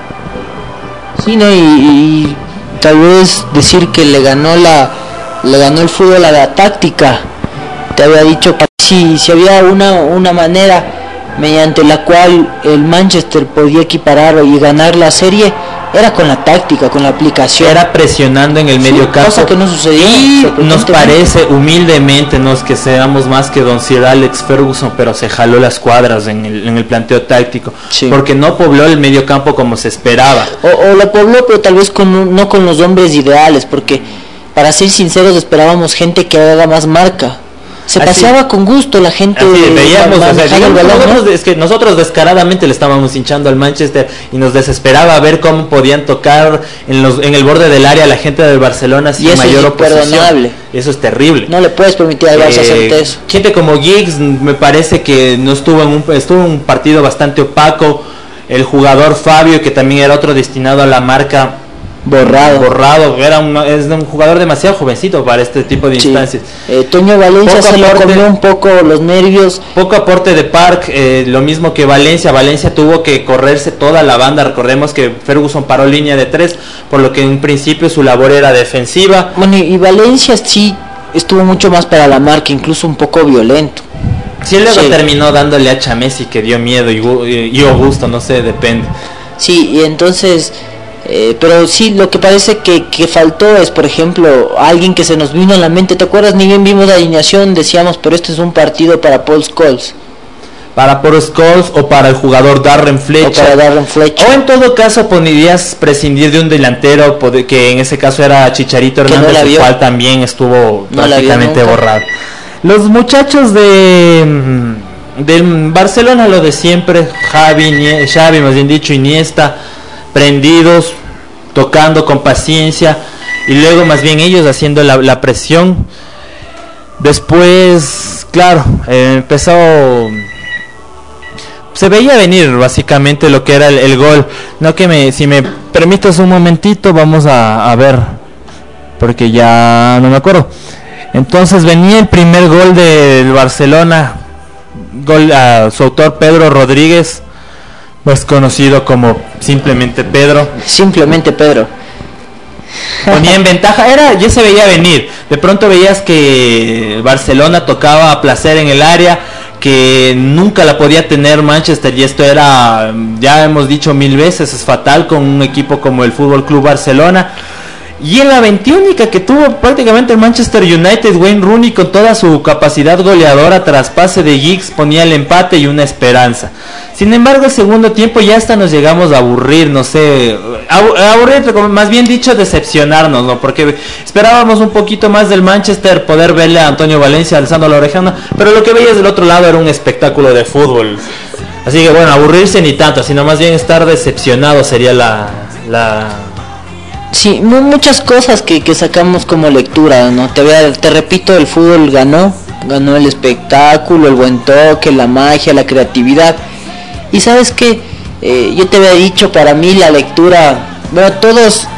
Sí, ¿no? y, y tal vez decir que le ganó la le ganó el fútbol a la táctica. Te había dicho que si, si había una, una manera mediante la cual el Manchester podía equiparar y ganar la serie, era con la táctica, con la aplicación. Era presionando en el Sí, medio campo, cosa que no sucedió, y nos sorprendentemente. parece humildemente, no es que seamos más que don Sir Alex Ferguson, pero se jaló las cuadras en el, en el planteo táctico, Sí. porque no pobló el medio campo como se esperaba. O, o lo pobló, pero tal vez con un- no con los hombres ideales, porque para ser sinceros esperábamos gente que haga más marca. Se Así- paseaba con gusto la gente. Así es, veíamos, o sea, manejando el digamos, balón, ¿no? nosotros, es que nosotros descaradamente le estábamos hinchando al Manchester y nos desesperaba ver cómo podían tocar en los en el borde del área a la gente del Barcelona sin Y eso mayor es oposición. imperdonable. Eso es terrible. No le puedes permitir al Barça Eh, hacerte eso. gente como Giggs me parece que no estuvo en un estuvo en un partido bastante opaco. El jugador Fabio, que también era otro destinado a la marca, Borrado. borrado, era un, es un jugador demasiado jovencito para este tipo de Sí. instancias. Eh, Toño Valencia Poco se lo aporte. comió un poco los nervios. Poco aporte de Park, eh, lo mismo que Valencia. Valencia tuvo que correrse toda la banda. Recordemos que Ferguson paró línea de tres, por lo que en principio su labor era defensiva. Bueno, y, y Valencia sí estuvo mucho más para la marca, incluso un poco violento. Sí, luego Sí. terminó dándole a Chamesi, que dio miedo, y, Gu- y Augusto, no sé, depende. Sí, y entonces, eh, pero sí, lo que parece que, que faltó es, por ejemplo, alguien que se nos vino a la mente. ¿Te acuerdas? Ni bien vimos la alineación, decíamos, pero este es un partido para Paul Scholes Para Paul Scholes o para el jugador Darren o Fletcher. para Darren Fletcher. O en todo caso podrías prescindir de un delantero, pod- que en ese caso era Chicharito Que no Hernández, la el vio. cual también estuvo No la vio prácticamente nunca. borrado. Los muchachos de mm, del Barcelona, lo de siempre, Javi, Nie- Xavi, más bien dicho, Iniesta, prendidos, tocando con paciencia, y luego más bien ellos haciendo la, la presión. Después, claro, eh, empezó... Se veía venir básicamente lo que era el, el gol. No, que me, si me permites un momentito, vamos a, a ver, porque ya no me acuerdo. Entonces venía el primer gol del Barcelona, gol a su autor Pedro Rodríguez, más conocido como simplemente Pedro. Simplemente Pedro. Ponía en ventaja, era, ya se veía venir. De pronto veías que Barcelona tocaba a placer en el área, que que nunca la podía tener Manchester, y esto era, ya hemos dicho mil veces, es fatal con un equipo como el Fútbol Club Barcelona. Y en la veintiúnica que tuvo prácticamente el Manchester United, Wayne Rooney con toda su capacidad goleadora tras pase de Giggs ponía el empate y una esperanza. Sin embargo, el segundo tiempo ya hasta nos llegamos a aburrir, no sé, aburrir, más bien dicho, decepcionarnos, ¿no? Porque esperábamos un poquito más del Manchester, poder verle a Antonio Valencia alzando la orejona, pero lo que veías del otro lado era un espectáculo de fútbol. Así que bueno, aburrirse ni tanto, sino más bien estar decepcionado sería la... la... Sí, muchas cosas que, que sacamos como lectura, ¿no? Te, te repito, el fútbol ganó, ganó el espectáculo, el buen toque, la magia, la creatividad. Y sabes que eh, yo te había dicho, para mí la lectura, bueno, todos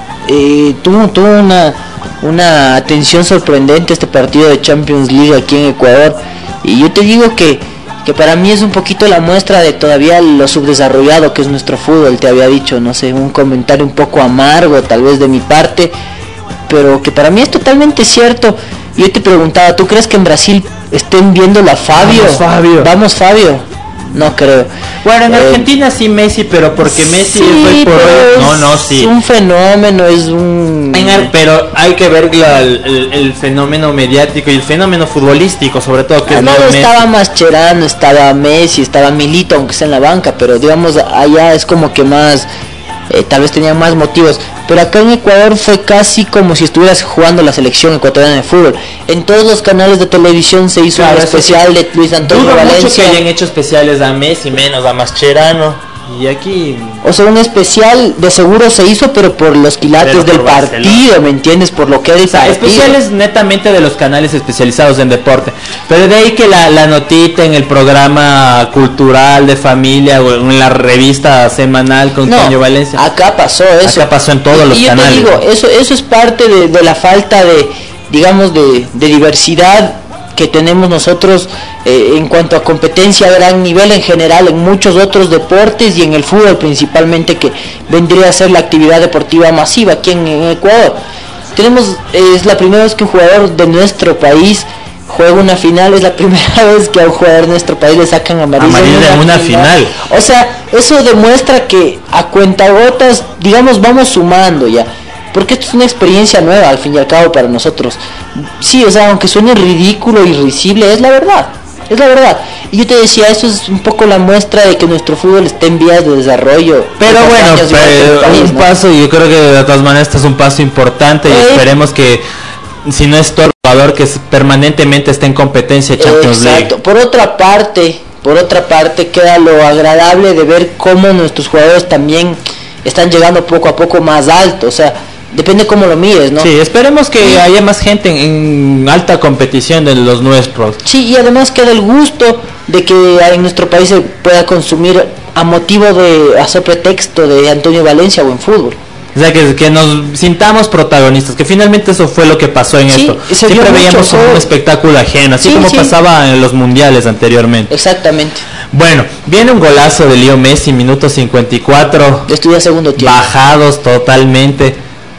eh, tuvo, tuvo una, una atención sorprendente este partido de Champions League aquí en Ecuador. Y yo te digo que que para mí es un poquito la muestra de todavía lo subdesarrollado que es nuestro fútbol. Te había dicho, no sé, un comentario un poco amargo tal vez de mi parte, pero que para mí es totalmente cierto. Yo te preguntaba, ¿tú crees que en Brasil estén viendo la Fabio? Vamos Fabio. Vamos Fabio. No creo. Bueno, en eh, Argentina sí Messi, pero porque Messi sí, fue por pero no, no, sí. Es un fenómeno, es un... El, pero hay que ver la, el, el fenómeno mediático y el fenómeno futbolístico, sobre todo, que ah, es no, Messi. Estaba Mascherano, estaba Messi, estaba Milito, aunque sea en la banca, pero digamos allá es como que más, eh, tal vez tenían más motivos. Pero acá en Ecuador fue casi como si estuvieras jugando la selección ecuatoriana de fútbol. En todos los canales de televisión se hizo claro, un especial sí. de Luis Antonio Dudo Valencia. mucho que hayan hecho especiales a Messi, menos a Mascherano. Y aquí... O sea, un especial de seguro se hizo, pero por los quilates del partido, Barcelona. ¿Me entiendes? Por lo que era el o sea, partido. especiales netamente de los canales especializados en deporte. Pero de ahí que la, la notita en el programa cultural de familia o en la revista semanal con no, Toño Valencia. Acá pasó eso. Acá pasó en todos y, los y canales. Yo te digo, eso, eso es parte de, de la falta de, digamos, de, de diversidad que tenemos nosotros eh, en cuanto a competencia a gran nivel en general en muchos otros deportes y en el fútbol principalmente, que vendría a ser la actividad deportiva masiva aquí en, en Ecuador. Tenemos, eh, es la primera vez que un jugador de nuestro país juega una final, es la primera vez que a un jugador de nuestro país le sacan amarillo en una, una final. final. O sea, eso demuestra que a cuentagotas, digamos, vamos sumando ya. Porque esto es una experiencia nueva al fin y al cabo para nosotros. Sí, o sea, aunque suene ridículo y risible, es la verdad, es la verdad. Y yo te decía, eso es un poco la muestra de que nuestro fútbol está en vías de desarrollo. Pero de bueno, pero país, un ¿no? paso, y yo creo que de todas maneras este es un paso importante, y Eh, esperemos que, si no es todo el jugador, que permanentemente esté en competencia de Champions League. Exacto. Por otra parte, por otra parte queda lo agradable de ver cómo nuestros jugadores también están llegando poco a poco más alto, o sea, depende cómo lo mires, ¿no? Sí, esperemos que Sí. haya más gente en, en alta competición de los nuestros. Sí, y además queda el gusto de que en nuestro país se pueda consumir a motivo de hacer pretexto de Antonio Valencia o en fútbol. O sea, que, que nos sintamos protagonistas, que finalmente eso fue lo que pasó en Sí, esto. se Siempre vio veíamos mucho, un fue- espectáculo ajeno, así Sí, como sí. pasaba en los mundiales anteriormente. Exactamente. Bueno, viene un golazo de Leo Messi, minuto cincuenta y cuatro, Estudia segundo tiempo. bajados totalmente.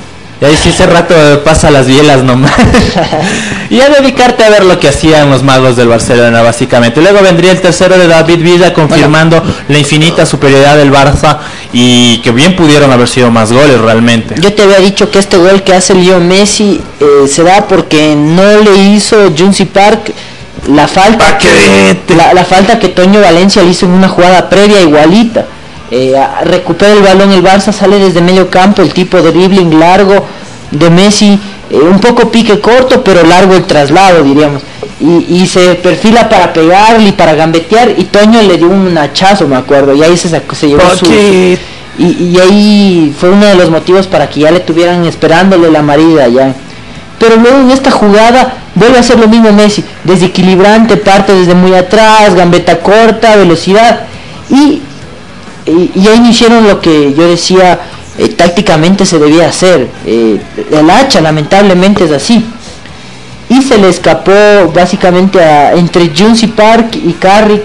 Y ahí sí ese rato pasa las bielas nomás. Y a dedicarte a ver lo que hacían los magos del Barcelona, básicamente. Luego vendría el tercero de David Villa, confirmando la infinita superioridad del Barça, y que bien pudieron haber sido más goles realmente. Yo te había dicho que este gol que hace Leo Messi eh, se da porque no le hizo Junsi Park la falta que, Paquete. la, la falta que Toño Valencia le hizo en una jugada previa igualita. Eh, a- recupera el balón el Barça, sale desde medio campo, el tipo de dribbling largo de Messi, eh, un poco pique corto pero largo el traslado, diríamos, y, y se perfila para pegarle y para gambetear, y Toño le dio un hachazo, me acuerdo, y ahí se sacó, se llevó su, Paquete. y, y ahí fue uno de los motivos para que ya le tuvieran esperándole la amarilla ya. Pero luego en esta jugada vuelve a hacer lo mismo Messi, desequilibrante, parte desde muy atrás, gambeta corta, velocidad, y, y, y ahí no hicieron lo que yo decía eh, tácticamente se debía hacer. Eh, el hacha lamentablemente es así, y se le escapó básicamente a, entre Junsi Park y Carrick.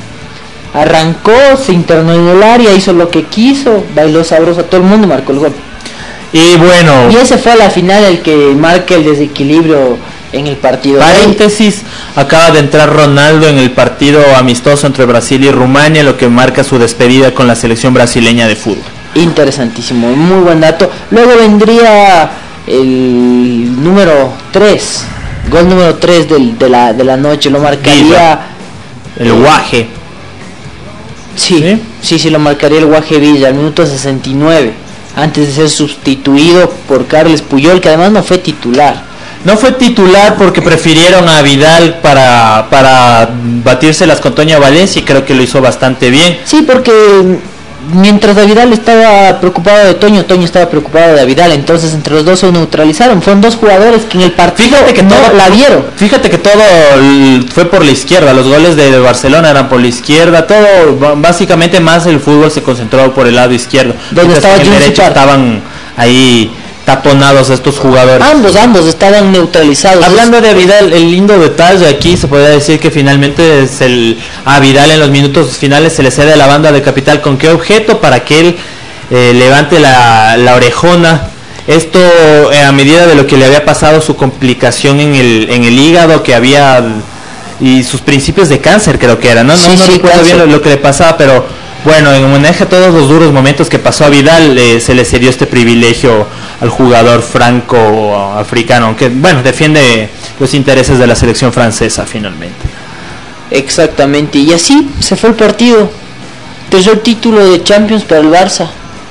Arrancó, se internó en el área, hizo lo que quiso, bailó sabroso a todo el mundo, marcó el gol. Y bueno, Y ese fue a la final el que marca el desequilibrio en el partido. Paréntesis, acaba de entrar Ronaldo en el partido amistoso entre Brasil y Rumania, lo que marca su despedida con la selección brasileña de fútbol. Interesantísimo, muy buen dato. Luego vendría el número tres, gol número tres del, de, la, de la noche, lo marcaría el Guaje. Sí, sí, sí, sí, lo marcaría el Guaje Villa al minuto sesenta y nueve, antes de ser sustituido por Carles Puyol, que además no fue titular. No fue titular porque prefirieron a Vidal para, para batírselas con Toño Valencia y creo que lo hizo bastante bien. Sí, porque mientras a Vidal estaba preocupado de Toño, Toño estaba preocupado de Vidal, entonces entre los dos se neutralizaron. Fueron dos jugadores que en el partido fíjate que no todo, la vieron. Fíjate que todo fue por la izquierda, los goles de Barcelona eran por la izquierda, todo, básicamente más el fútbol se concentró por el lado izquierdo. Donde estaba en el derecho estaban ahí taponados estos jugadores. Ambos, ambos estaban neutralizados. Hablando de Vidal, el lindo detalle aquí se podría decir que finalmente es el a Vidal en los minutos finales se le cede a la banda de capital. ¿Con qué objeto? Para que él eh, levante la, la orejona. Esto eh, a medida de lo que le había pasado, su complicación en el en el hígado que había y sus principios de cáncer, creo que era, no, sí, no, no sí, recuerdo bien lo, lo que le pasaba, pero bueno, en homenaje a todos los duros momentos que pasó a Vidal, eh, se le cedió este privilegio al jugador franco-africano, aunque bueno, defiende los intereses de la selección francesa finalmente. Exactamente, y así se fue el partido. Tercer título de Champions para el Barça.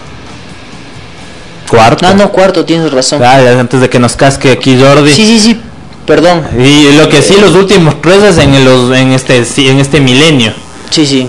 Cuarto. No, no, cuarto, tienes razón. Ah, antes de que nos casque aquí Jordi. Sí, sí, sí, perdón. Y lo que sí, los últimos tres es en, los, en, este, en este milenio. Sí, sí.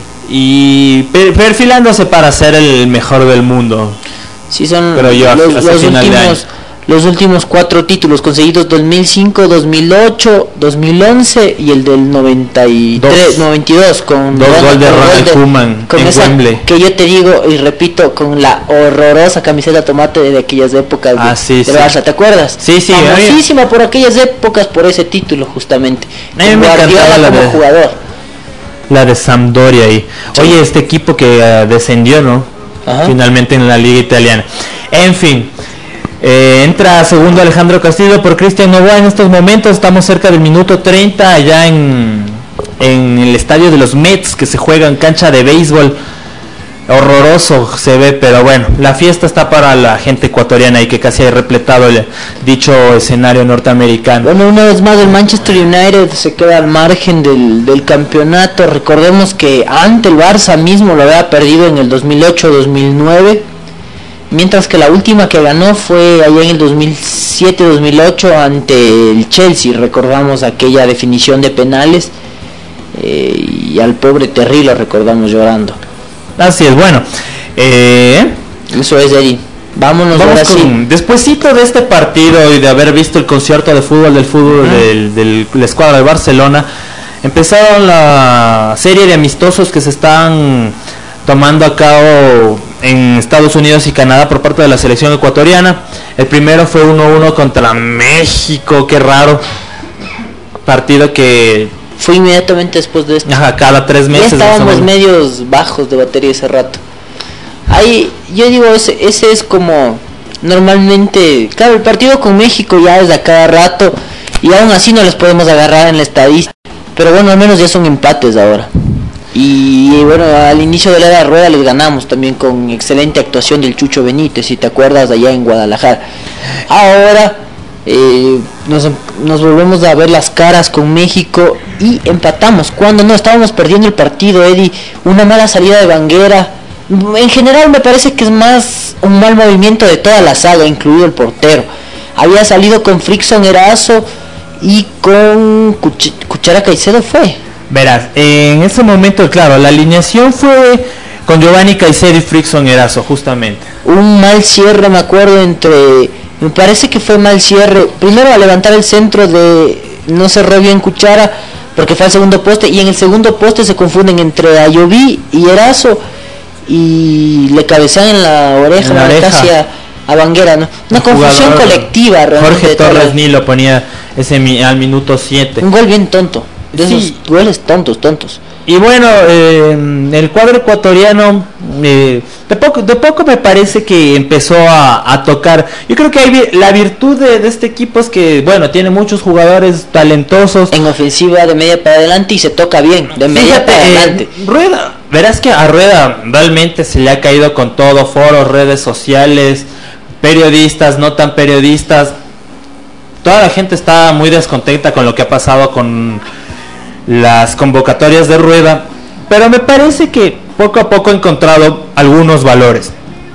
Y perfilándose para ser el mejor del mundo. Sí, son pero yo, los, los últimos los últimos cuatro títulos conseguidos: dos mil cinco, dos mil ocho, dos mil once y el del noventa y tres, noventa y dos con dos goles de Ronald Koeman en esa, Wembley. Que yo te digo y repito, con la horrorosa camiseta tomate de aquellas épocas de, ah, sí, de sí. Barça, ¿te acuerdas? Sí, sí. Famosísima por aquellas épocas, por ese título justamente. A mí me encantaba la como de, jugador. La de Sampdoria ahí. Sí. Oye, este equipo que uh, descendió, ¿no? Ajá. Finalmente en la liga italiana. En fin. Eh, entra segundo Alejandro Castillo por Cristian Novoa. En estos momentos estamos cerca del minuto treinta allá en, en el estadio de los Mets, que se juega en cancha de béisbol. Horroroso se ve, pero bueno, la fiesta está para la gente ecuatoriana y que casi ha repletado el dicho escenario norteamericano. Bueno, una vez más el Manchester United se queda al margen del, del campeonato. Recordemos que ante el Barça mismo lo había perdido en el dos mil ocho dos mil nueve, mientras que la última que ganó fue allá en el dos mil siete dos mil ocho ante el Chelsea. Recordamos aquella definición de penales eh, y al pobre Terry lo recordamos llorando. Así es, bueno. Eh, Eso es, Eddie. Vámonos Vamos ahora con, sí. Despuésito de este partido y de haber visto el concierto de fútbol del fútbol uh-huh. del, del, de la escuadra de Barcelona, empezaron la serie de amistosos que se están tomando a cabo en Estados Unidos y Canadá por parte de la selección ecuatoriana. El primero fue uno uno contra México, qué raro. Partido que fue inmediatamente después de esto. Ajá, cada tres meses. Ya estábamos medios bajos de batería ese rato. Ahí, yo digo, ese, ese es como normalmente, claro, el partido con México ya es a cada rato y aún así no les podemos agarrar en la estadística. Pero bueno, al menos ya son empates ahora. Y bueno, al inicio de la era rueda les ganamos también con excelente actuación del Chucho Benítez, si te acuerdas, allá en Guadalajara. Ahora eh, nos, nos volvemos a ver las caras con México y empatamos cuando no estábamos perdiendo el partido, Eddie. Una mala salida de Banguera. En general me parece que es más un mal movimiento de toda la saga, incluido el portero. Había salido con Frickson Erazo y con Cuch- Cuchara Caicedo fue. Verás, en ese momento, claro, la alineación fue con Giovanni Caicedo y Frickson Erazo, justamente. Un mal cierre, me acuerdo, entre... Me parece que fue mal cierre. Primero a levantar el centro de... No cerró bien Cuchara, porque fue al segundo poste, y en el segundo poste se confunden entre Ayoví y Erazo, y le cabecean en la oreja, en la oreja. Casi a, a Banguera, ¿no? Una Un confusión jugador, colectiva, realmente. Jorge Torres ni lo ponía ese mi, al minuto siete. Un gol bien tonto. De esos sí. goles tontos, tontos. Y bueno, eh, el cuadro ecuatoriano, eh, te puedo poco, de poco me parece que empezó a, a tocar. Yo creo que hay, la virtud de, de este equipo es que, bueno, tiene muchos jugadores talentosos. En ofensiva de media para adelante y se toca bien, de media Fíjate, para eh, adelante. Rueda, verás que a Rueda realmente se le ha caído con todo, foros, redes sociales, periodistas, no tan periodistas. Toda la gente está muy descontenta con lo que ha pasado con las convocatorias de Rueda, pero me parece que poco a poco ha encontrado algunos valores.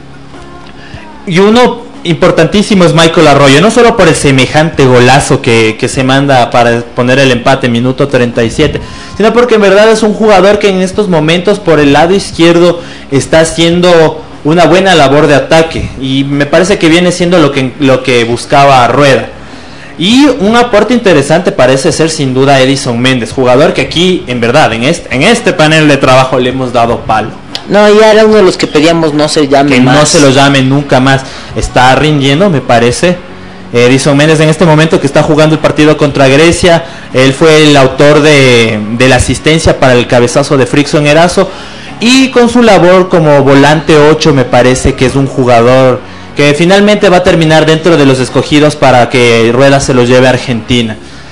Y uno importantísimo es Michael Arroyo, no solo por el semejante golazo que, que se manda para poner el empate en minuto treinta y siete, sino porque en verdad es un jugador que en estos momentos por el lado izquierdo está haciendo una buena labor de ataque, y me parece que viene siendo lo que, lo que buscaba Rueda. Y un aporte interesante parece ser sin duda Edison Méndez, jugador que aquí en verdad en este, en este panel de trabajo le hemos dado palo. No, ya era uno de los que pedíamos no se llame Que más. no se lo llame nunca más. Está rindiendo, me parece. Edison Méndez en este momento que está jugando el partido contra Grecia. Él fue el autor de, de la asistencia para el cabezazo de Frickson Erazo. Y con su labor como volante ocho me parece que es un jugador que finalmente va a terminar dentro de los escogidos para que Rueda se lo lleve a Argentina.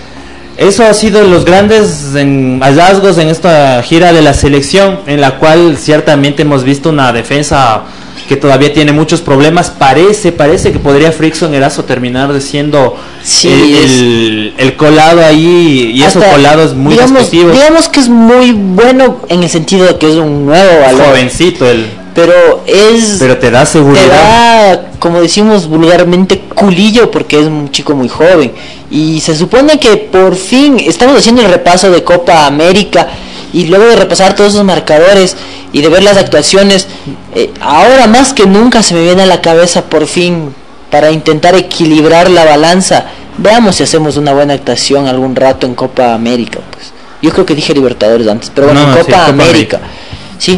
Eso ha sido los grandes en, hallazgos en esta gira de la selección, en la cual ciertamente hemos visto una defensa que todavía tiene muchos problemas. Parece, parece que podría Frickson Erazo terminar de siendo Sí, el, es- el, el colado ahí, y eso Hasta, colado es muy digamos, discutivo. digamos que es muy bueno en el sentido de que es un nuevo valor, Jovencito él, pero es pero te da te seguridad. da, como decimos vulgarmente, culillo, porque es un chico muy joven. Y se supone que por fin estamos haciendo el repaso de Copa América, y luego de repasar todos esos marcadores y de ver las actuaciones, eh, ahora más que nunca se me viene a la cabeza, por fin, para intentar equilibrar la balanza, veamos si hacemos una buena actuación algún rato en Copa América. Pues yo creo que dije Libertadores antes, pero bueno, No, en no, Copa, sí, Copa América. América. Sí,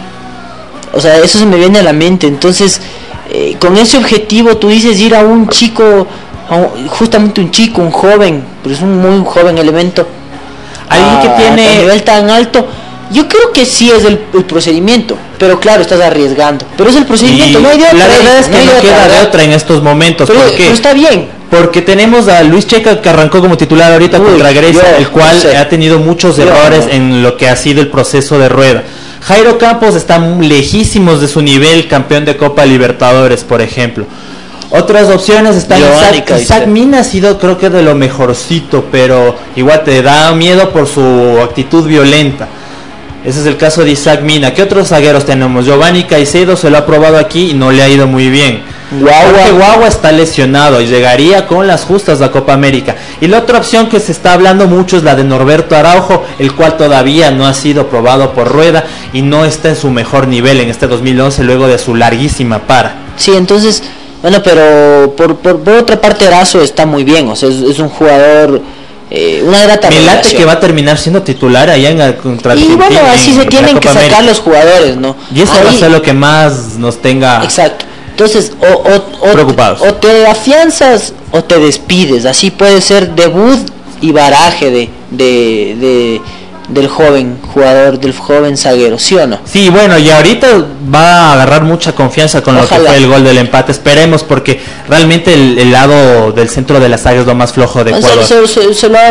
o sea, eso se me viene a la mente. Entonces, eh, con ese objetivo tú dices ir a un chico, a un- justamente un chico, un joven, pero es un muy joven elemento, Alguien que a- tiene- a nivel tan alto. Yo creo que sí es el, el procedimiento, pero claro, estás arriesgando, pero es el procedimiento, Y no hay de otra. la verdad es que hay no, de queda otra, de ¿verdad? otra en estos momentos. Pero, ¿Por qué? pero está bien. Porque tenemos a Luis Checa, que arrancó como titular ahorita Uy, contra Grecia, yo, el cual no sé. ha tenido muchos Yo, errores no. en lo que ha sido el proceso de Rueda. Jairo Campos está muy lejísimos de su nivel, campeón de Copa Libertadores, por ejemplo. Otras opciones están Giovanni Isaac, Caicedo. Isaac Mina ha sido, creo que de lo mejorcito, pero igual te da miedo por su actitud violenta. Ese es el caso de Isaac Mina. ¿Qué otros zagueros tenemos? Giovanni Caicedo se lo ha probado aquí y no le ha ido muy bien. Guagua. Jorge Guagua está lesionado y llegaría con las justas a Copa América. Y la otra opción que se está hablando mucho es la de Norberto Araujo, el cual todavía no ha sido probado por Rueda y no está en su mejor nivel en este dos mil once luego de su larguísima para. Sí, entonces, bueno, pero por, por, por otra parte Erazo está muy bien, o sea, es, es un jugador, eh, una grata Me late revelación. que va a terminar siendo titular allá en el contra Y Argentina bueno, así en se la tienen que Copa sacar América. los jugadores, ¿no? Y eso va a Ahí- ser lo que más nos tenga. Exacto. Entonces, o, o, o, Preocupados. o te afianzas o te despides. Así puede ser debut y baraje de, de, de del joven jugador, del joven zaguero, ¿sí o no? Sí, bueno, y ahorita va a agarrar mucha confianza con lo que Ojalá. fue el gol del empate. Esperemos, porque realmente el, el lado del centro de la saga es lo más flojo de Se, Ecuador. se- se- se lo ha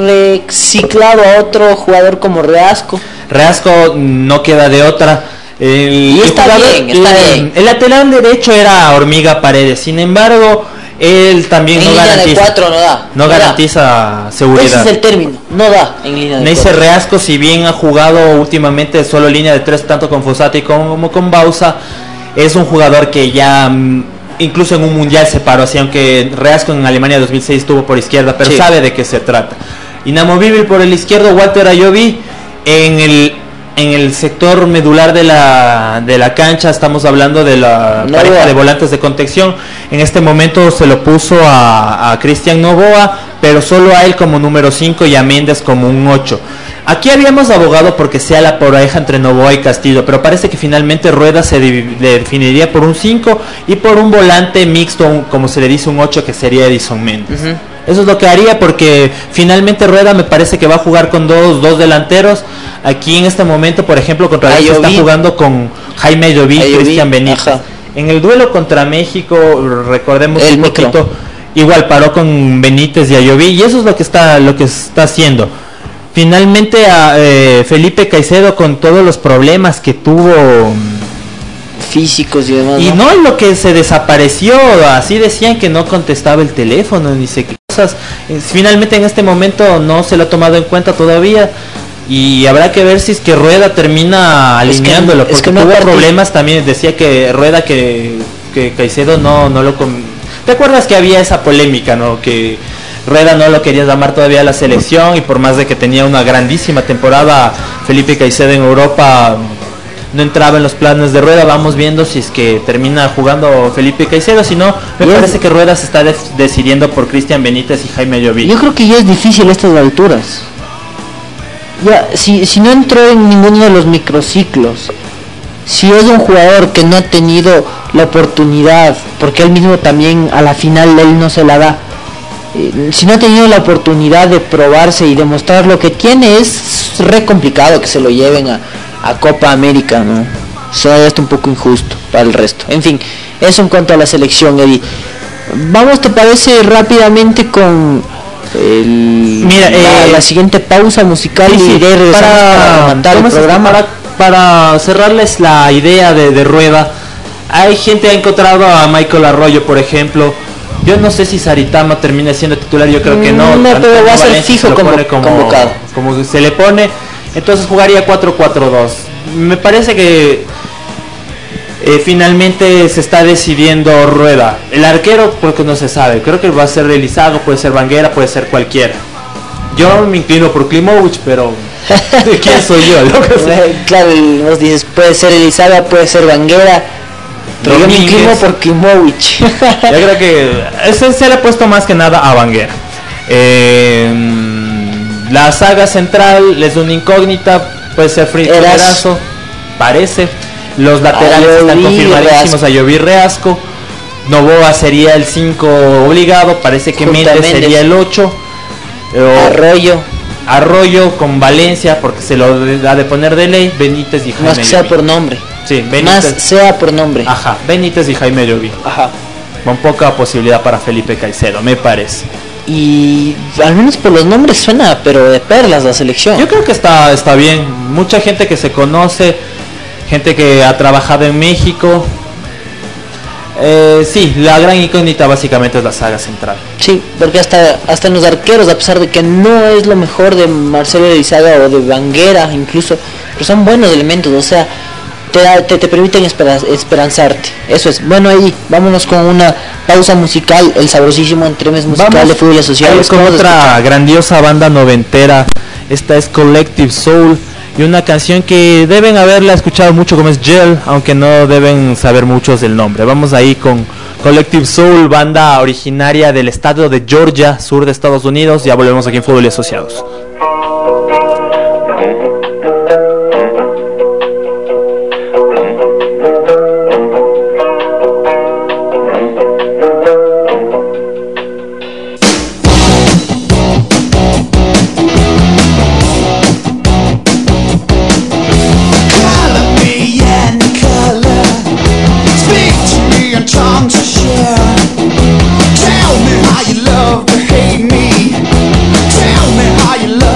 reciclado a otro jugador como Reasco. Reasco no queda de otra. El, Y el está bien, está el, bien. el lateral derecho era Hormiga Paredes. Sin embargo, él también En no línea de garantiza, cuatro no da. no da. garantiza Ese seguridad. es el término, no da en línea de Neisser cuatro. Reasco, si bien ha jugado últimamente solo línea de tres, tanto con Fossati como con Bausa, es un jugador que ya mm, incluso en un mundial se paró así, aunque Reasco en Alemania dos mil seis estuvo por izquierda, pero Sí. sabe de qué se trata. Inamovible por el izquierdo, Walter Ayoví. En el en el sector medular de la de la cancha estamos hablando de la Novoa. pareja de volantes de contención. En este momento se lo puso a, a Cristian Novoa, pero solo a él como número cinco y a Méndez como un ocho. Aquí habíamos abogado porque sea la pareja entre Novoa y Castillo, pero parece que finalmente Rueda se divi- definiría por un cinco y por un volante mixto, un- como se le dice, un ocho, que sería Edison Méndez. Ujú. Eso es lo que haría, porque finalmente Rueda me parece que va a jugar con dos, dos delanteros. Aquí en este momento, por ejemplo, contra Grecia está Ayoví. jugando con Jaime Ayoví y Ayoví, Cristian Benítez. ajá. En el duelo contra México, recordemos El un micro. poquito, igual paró con Benítez y Ayoví, y eso es lo que está lo que está haciendo. Finalmente a eh, Felipe Caicedo, con todos los problemas que tuvo Físicos y demás. y ¿no? no en lo que se desapareció, así decían que no contestaba el teléfono ni sé qué cosas. Eh, Finalmente en este momento no se lo ha tomado en cuenta todavía. Y habrá que ver si es que Rueda termina Es que- alineándolo, es porque que no tuvo aparte- problemas también. Decía que Rueda que, que Caicedo no, no lo... com- ¿Te acuerdas que había esa polémica, no? Que Rueda no lo quería llamar todavía a la selección, y por más de que tenía una grandísima temporada, Felipe Caicedo en Europa no entraba en los planes de Rueda. Vamos viendo si es que termina jugando Felipe Caicedo. Si no, me Yo- parece que Rueda se está def- decidiendo por Cristian Benítez y Jaime Ayoví. Yo creo que ya es difícil a estas alturas. Ya, si, si no entró en ninguno de los microciclos, si es un jugador que no ha tenido la oportunidad, porque él mismo también a la final él no se la da, eh, si no ha tenido la oportunidad de probarse y demostrar lo que tiene, es re complicado que se lo lleven a, a Copa América, ¿no? O sea, esto un poco injusto para el resto. En fin, eso en cuanto a la selección, Eddie. Vamos, ¿te parece rápidamente con el, Mira, la, eh, la siguiente pausa musical Sí, sí, y de ahí regresamos para, rematar el ¿cómo se programa? llama? Para, para cerrarles la idea de, de Rueda, hay gente que ha encontrado a Michael Arroyo, por ejemplo. Yo no sé si Saritama termina siendo titular, yo creo que no. No, pero Antonio va a ser Valencia fijo se lo convo- pone como, convocado. como se le pone, entonces jugaría cuatro cuatro dos. Me parece que eh, finalmente se está decidiendo Rueda. El arquero, porque no se sabe, creo que va a ser Elizago, puede ser Banguera, puede ser cualquiera. Yo me inclino por Klimovic, pero ¿quién soy yo? Loco? Eh, Claro, vos dices, puede ser Elizaga, puede ser Banguera, pero yo me Domínguez. inclino por Klimovic. Yo creo que ese se le ha puesto más que nada a Banguera. Eh, la saga central es una incógnita, puede ser Fritz Eras- Erazo, parece. Los laterales están Ayoví, confirmadísimos, Reasco. a Ayoví, Reasco. Novoa sería el cinco obligado, parece que Junto a Méndez Méndez. sería el ocho. Arroyo, Arroyo con Valencia, porque se lo de- ha de poner de ley, Benítez y Jaime más que sea Ayoví. por nombre. Sí, Más Benítez. sea por nombre. Ajá, Benítez y Jaime Ayoví. Ajá. Con poca posibilidad para Felipe Caicedo, me parece. Y al menos por los nombres suena, pero de perlas la selección. Yo creo que está, está bien. Mucha gente que se conoce, gente que ha trabajado en México. Eh, sí, la gran incógnita básicamente es la saga central. Sí, porque hasta hasta en los arqueros, a pesar de que no es lo mejor de Marcelo Elizaga o de Banguera incluso, pero son buenos elementos, o sea, te, da- te, te permiten espera- esperanzarte. Eso es. Bueno, ahí vámonos con una pausa musical, el sabrosísimo entremes musical Vamos de fútbol asociado. a ir con Vamos a otra escuchar. grandiosa banda noventera. Esta es Collective Soul, y una canción que deben haberla escuchado mucho, como es Gel, aunque no deben saber muchos del nombre. Vamos ahí con Collective Soul, banda originaria del estado de Georgia, sur de Estados Unidos. Ya volvemos aquí en Fútbol y Asociados. Color me in color. Speak to me in tongues of share. Tell me how you love to hate me. Tell me how you love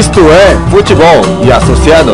Isto é futebol e associado.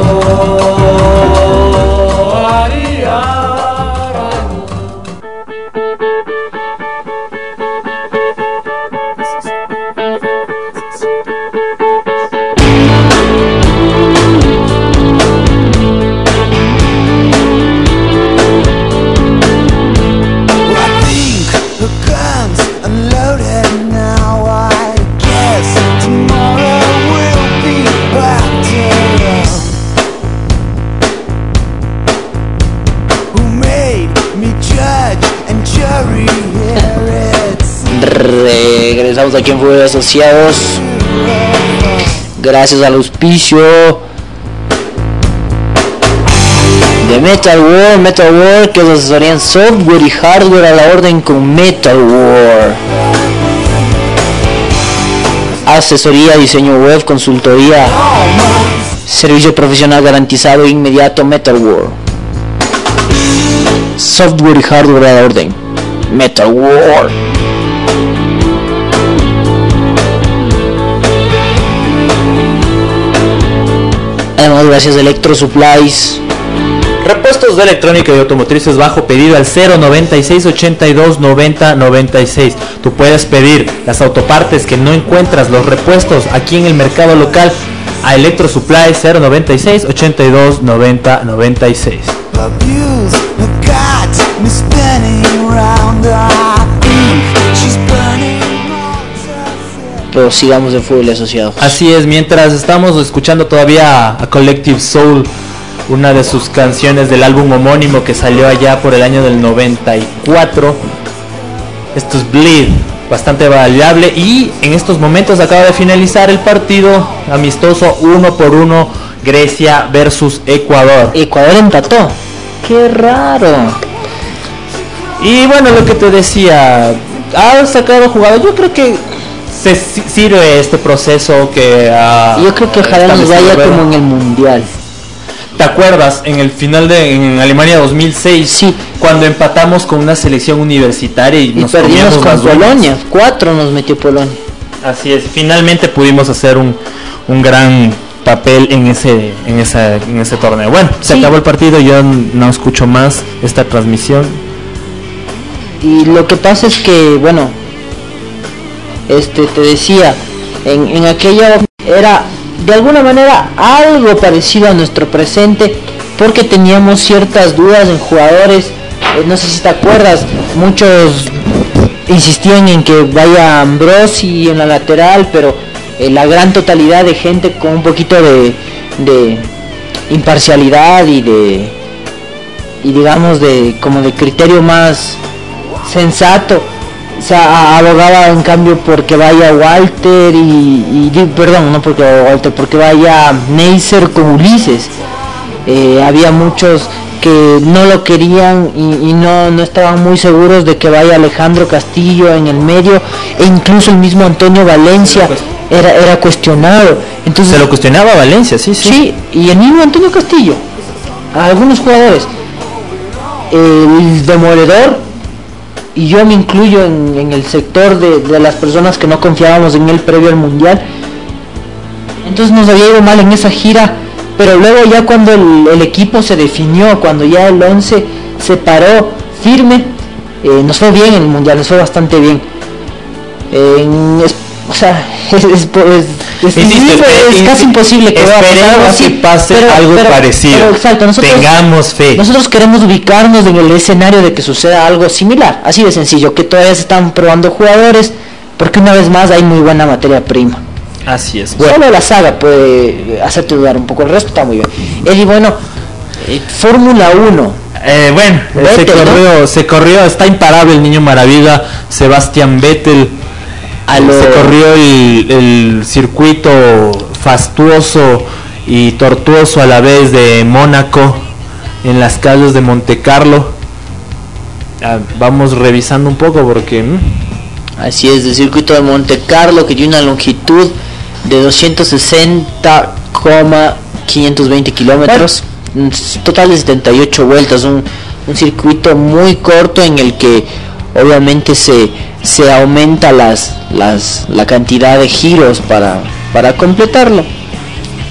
Regresamos aquí en Fútbol Asociados. Gracias al auspicio de Metal War, Metal War, que es asesoría en software y hardware a la orden con Metal War. Asesoría, diseño web, consultoría, servicio profesional garantizado e inmediato. Metal War. Software y hardware a la orden. Metal War. Además, gracias a Electro Supplies. Repuestos de electrónica y automotrices bajo pedido al cero noventa y seis ochenta y dos noventa noventa y seis. Tú puedes pedir las autopartes que no encuentras, los repuestos aquí en el mercado local a Electro Supplies cero noventa y seis ochenta y dos noventa noventa y seis. Pero sigamos en Fútbol Asociado. Así es, mientras estamos escuchando todavía a Collective Soul, una de sus canciones del álbum homónimo que salió allá por el año del noventa y cuatro. Esto es Bleed, bastante variable, y en estos momentos acaba de finalizar el partido amistoso uno por uno, Grecia versus Ecuador. Ecuador empató. Qué raro. Y bueno, lo que te decía, ha sacado jugadores. Yo creo que se sirve este proceso que ha Yo creo que ojalá nos vaya bueno. como en el Mundial. ¿Te acuerdas en el final de en Alemania dos mil seis? Sí. Cuando empatamos con una selección universitaria y, Y nos perdimos comíamos con las uñas? Polonia. Cuatro nos metió Polonia. Así es, finalmente pudimos hacer un, un gran papel en ese en esa en ese torneo. Bueno, se Sí. acabó el partido, yo no escucho más esta transmisión. Y lo que pasa es que, bueno, este te decía, en, en aquella era de alguna manera algo parecido a nuestro presente, porque teníamos ciertas dudas en jugadores. Eh, no sé si te acuerdas, muchos insistían en que vaya Ambrosi en la lateral, pero eh, la gran totalidad de gente con un poquito de, de imparcialidad y de y digamos de como de criterio más sensato, o sea, abogaba en cambio porque vaya Walter y, y perdón, no porque vaya Walter, porque vaya Neisser con Ulises. Eh, había muchos que no lo querían y, y no, no estaban muy seguros de que vaya Alejandro Castillo en el medio, e incluso el mismo Antonio Valencia era, era cuestionado. Entonces, Se lo cuestionaba Valencia, sí, sí. sí, y el mismo Antonio Castillo, a algunos jugadores, el demoledor, y yo me incluyo en, en el sector de, de las personas que no confiábamos en él previo al Mundial. Entonces nos había ido mal en esa gira, pero luego ya cuando el, el equipo se definió, cuando ya el once se paró firme, eh, nos fue bien en el Mundial, nos fue bastante bien. Eh, en- es- o sea, es, es, es, es, Insisto, es- es espe- casi imposible que vaya a pasar algo esperemos así, que pase pero- algo pero- parecido. pero, exacto, nosotros, Tengamos fe. nosotros queremos ubicarnos en el escenario de que suceda algo similar, así de sencillo, que todavía se están probando jugadores, porque una vez más hay muy buena materia prima. Así es. Solo la saga puede hacerte dudar un poco, el resto está muy bien. Eddie, bueno, eh, Fórmula uno. Eh, bueno, Vettel, se corrió, ¿no? se corrió, está imparable el niño maravilla, Sebastián Vettel. A lo- Se corrió el, el circuito fastuoso y tortuoso a la vez de Mónaco en las calles de Monte Carlo. Ah, vamos revisando un poco porque mm, Así es, el circuito de Monte Carlo, que tiene una longitud de doscientos sesenta coma quinientos veinte kilómetros, un total de setenta y ocho vueltas, un, un circuito muy corto en el que obviamente se, se aumenta las, las, la cantidad de giros para, para completarlo.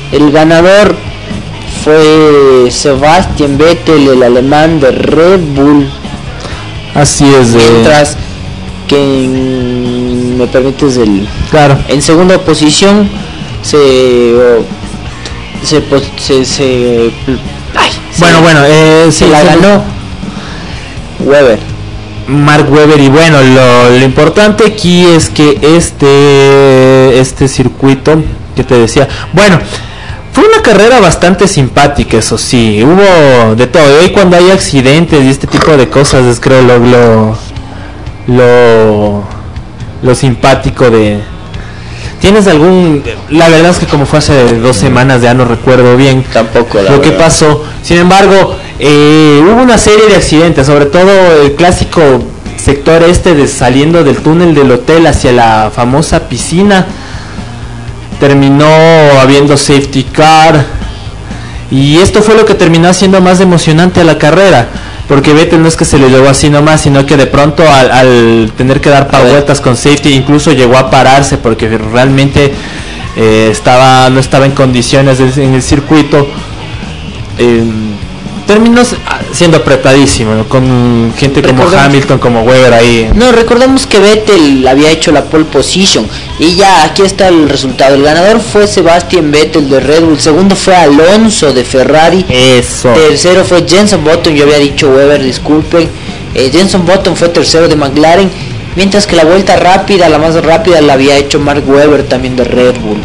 El ganador fue Sebastian Vettel, el alemán de Red Bull. Así es. eh, Mientras que en, me permites el Claro. en segunda posición se se pos- se, se, ay, se- Bueno, bueno, eh, sí, se la sí, ganó Weber. Mark Webber. Y bueno, lo, lo importante aquí es que este este circuito que te decía, bueno, fue una carrera bastante simpática, eso sí, hubo de todo. Y cuando hay accidentes y este tipo de cosas es, creo, lo lo lo, lo simpático de... ¿Tienes algún...? La verdad es que como fue hace dos semanas, ya no recuerdo bien Tampoco la lo que verdad. pasó. Sin embargo, eh, hubo una serie de accidentes, sobre todo el clásico sector este de saliendo del túnel del hotel hacia la famosa piscina. Terminó habiendo safety car, y esto fue lo que terminó haciendo más emocionante a la carrera, porque Vettel no es que se le llevó así nomás, sino que de pronto al, al tener que dar par vueltas con safety, incluso llegó a pararse porque realmente eh, estaba no estaba en condiciones de- en el circuito. Eh, terminó s- siendo apretadísimo, ¿no? Con gente como Recordemos- Hamilton, como Webber ahí. No, recordemos que Vettel había hecho la pole position y ya aquí está el resultado. El ganador fue Sebastian Vettel de Red Bull, segundo fue Alonso de Ferrari, Eso. tercero fue Jenson Button, yo había dicho Weber, disculpen. Eh, Jenson Button fue tercero de McLaren, mientras que la vuelta rápida, la más rápida, la había hecho Mark Webber también de Red Bull.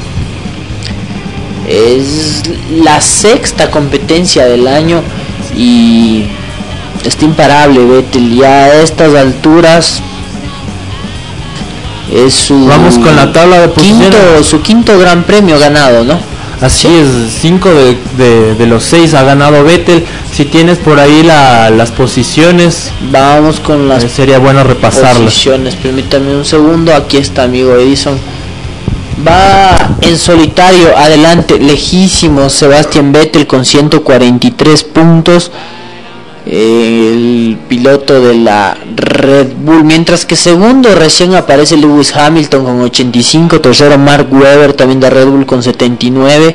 Es la sexta competencia del año y está imparable Vettel ya a estas alturas. Es su Vamos con la tabla de posiciones. quinto, su quinto gran premio ganado, ¿no? Así es, cinco de, de, de los seis ha ganado Vettel. Si tienes por ahí la, las posiciones, Vamos con las eh, sería bueno repasarlas. posiciones. Permítame un segundo. Aquí está, amigo Edison. Va en solitario, adelante, lejísimo, Sebastian Vettel con ciento cuarenta y tres puntos. El piloto de la Red Bull, mientras que segundo recién aparece Lewis Hamilton con ochenta y cinco, tercero Mark Webber también de Red Bull con setenta y nueve,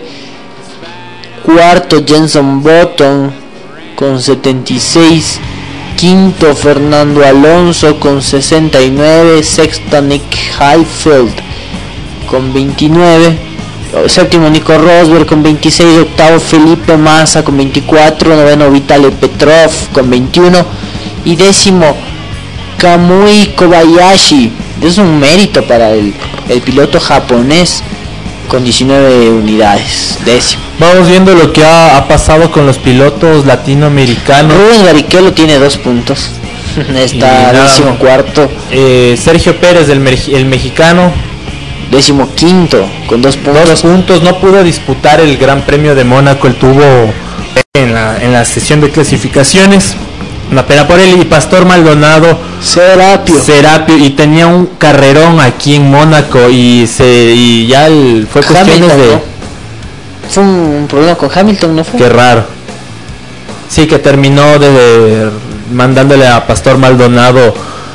cuarto Jenson Button con setenta y seis, quinto Fernando Alonso con sesenta y nueve, sexto Nick Heidfeld con veintinueve, séptimo Nico Rosberg con veintiséis, octavo Felipe Massa con veinticuatro, noveno Vitaly Petrov con veintiuno y décimo Kamui Kobayashi. Es un mérito para el, el piloto japonés con diecinueve unidades, décimo. Vamos viendo lo que ha, ha pasado con los pilotos latinoamericanos. Rubens Barrichello tiene dos puntos, Y está nada. décimo cuarto, Eh, Sergio Pérez, el, mer- el mexicano, décimo quinto con dos puntos. dos puntos, no pudo disputar el Gran Premio de Mónaco, él tuvo en la, en la sesión de clasificaciones. Una pena por él. Y Pastor Maldonado, Serapio. Serapio, y tenía un carrerón aquí en Mónaco y se y ya el- fue cuestiones Hamilton, de... ¿no? Fue un problema con Hamilton, ¿no fue? Qué raro. Sí, que terminó de, de- mandándole a Pastor Maldonado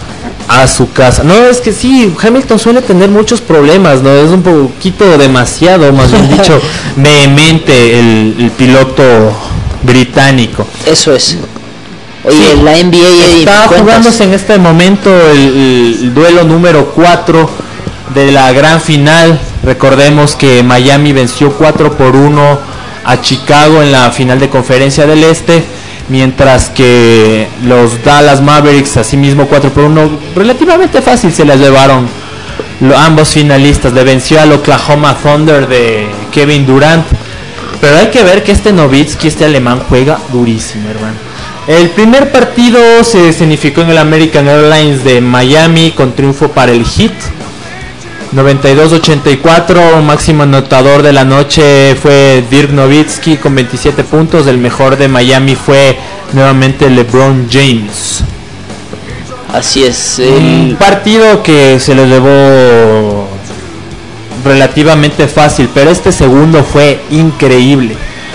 a su casa. No, es que sí, Hamilton suele tener muchos problemas, ¿no? Es un poquito demasiado, más bien dicho, vehemente el, el piloto británico. Eso es. Oye, Sí, la N B A Eddie, está ¿me cuentas? jugándose en este momento el, el duelo número cuatro de la gran final. Recordemos que Miami venció cuatro por uno a Chicago en la final de Conferencia del Este, mientras que los Dallas Mavericks asimismo cuatro por uno relativamente fácil se las llevaron lo- ambos finalistas. Le venció al Oklahoma Thunder de Kevin Durant, pero hay que ver que este Nowitzki, este alemán, juega durísimo, hermano. El primer partido se escenificó en el American Airlines de Miami con triunfo para el Heat noventa y dos ochenta y cuatro. Máximo anotador de la noche fue Dirk Nowitzki con veintisiete puntos. El mejor de Miami fue nuevamente LeBron James. Así es. Un El... partido que se lo llevó relativamente fácil, pero este segundo fue increíble.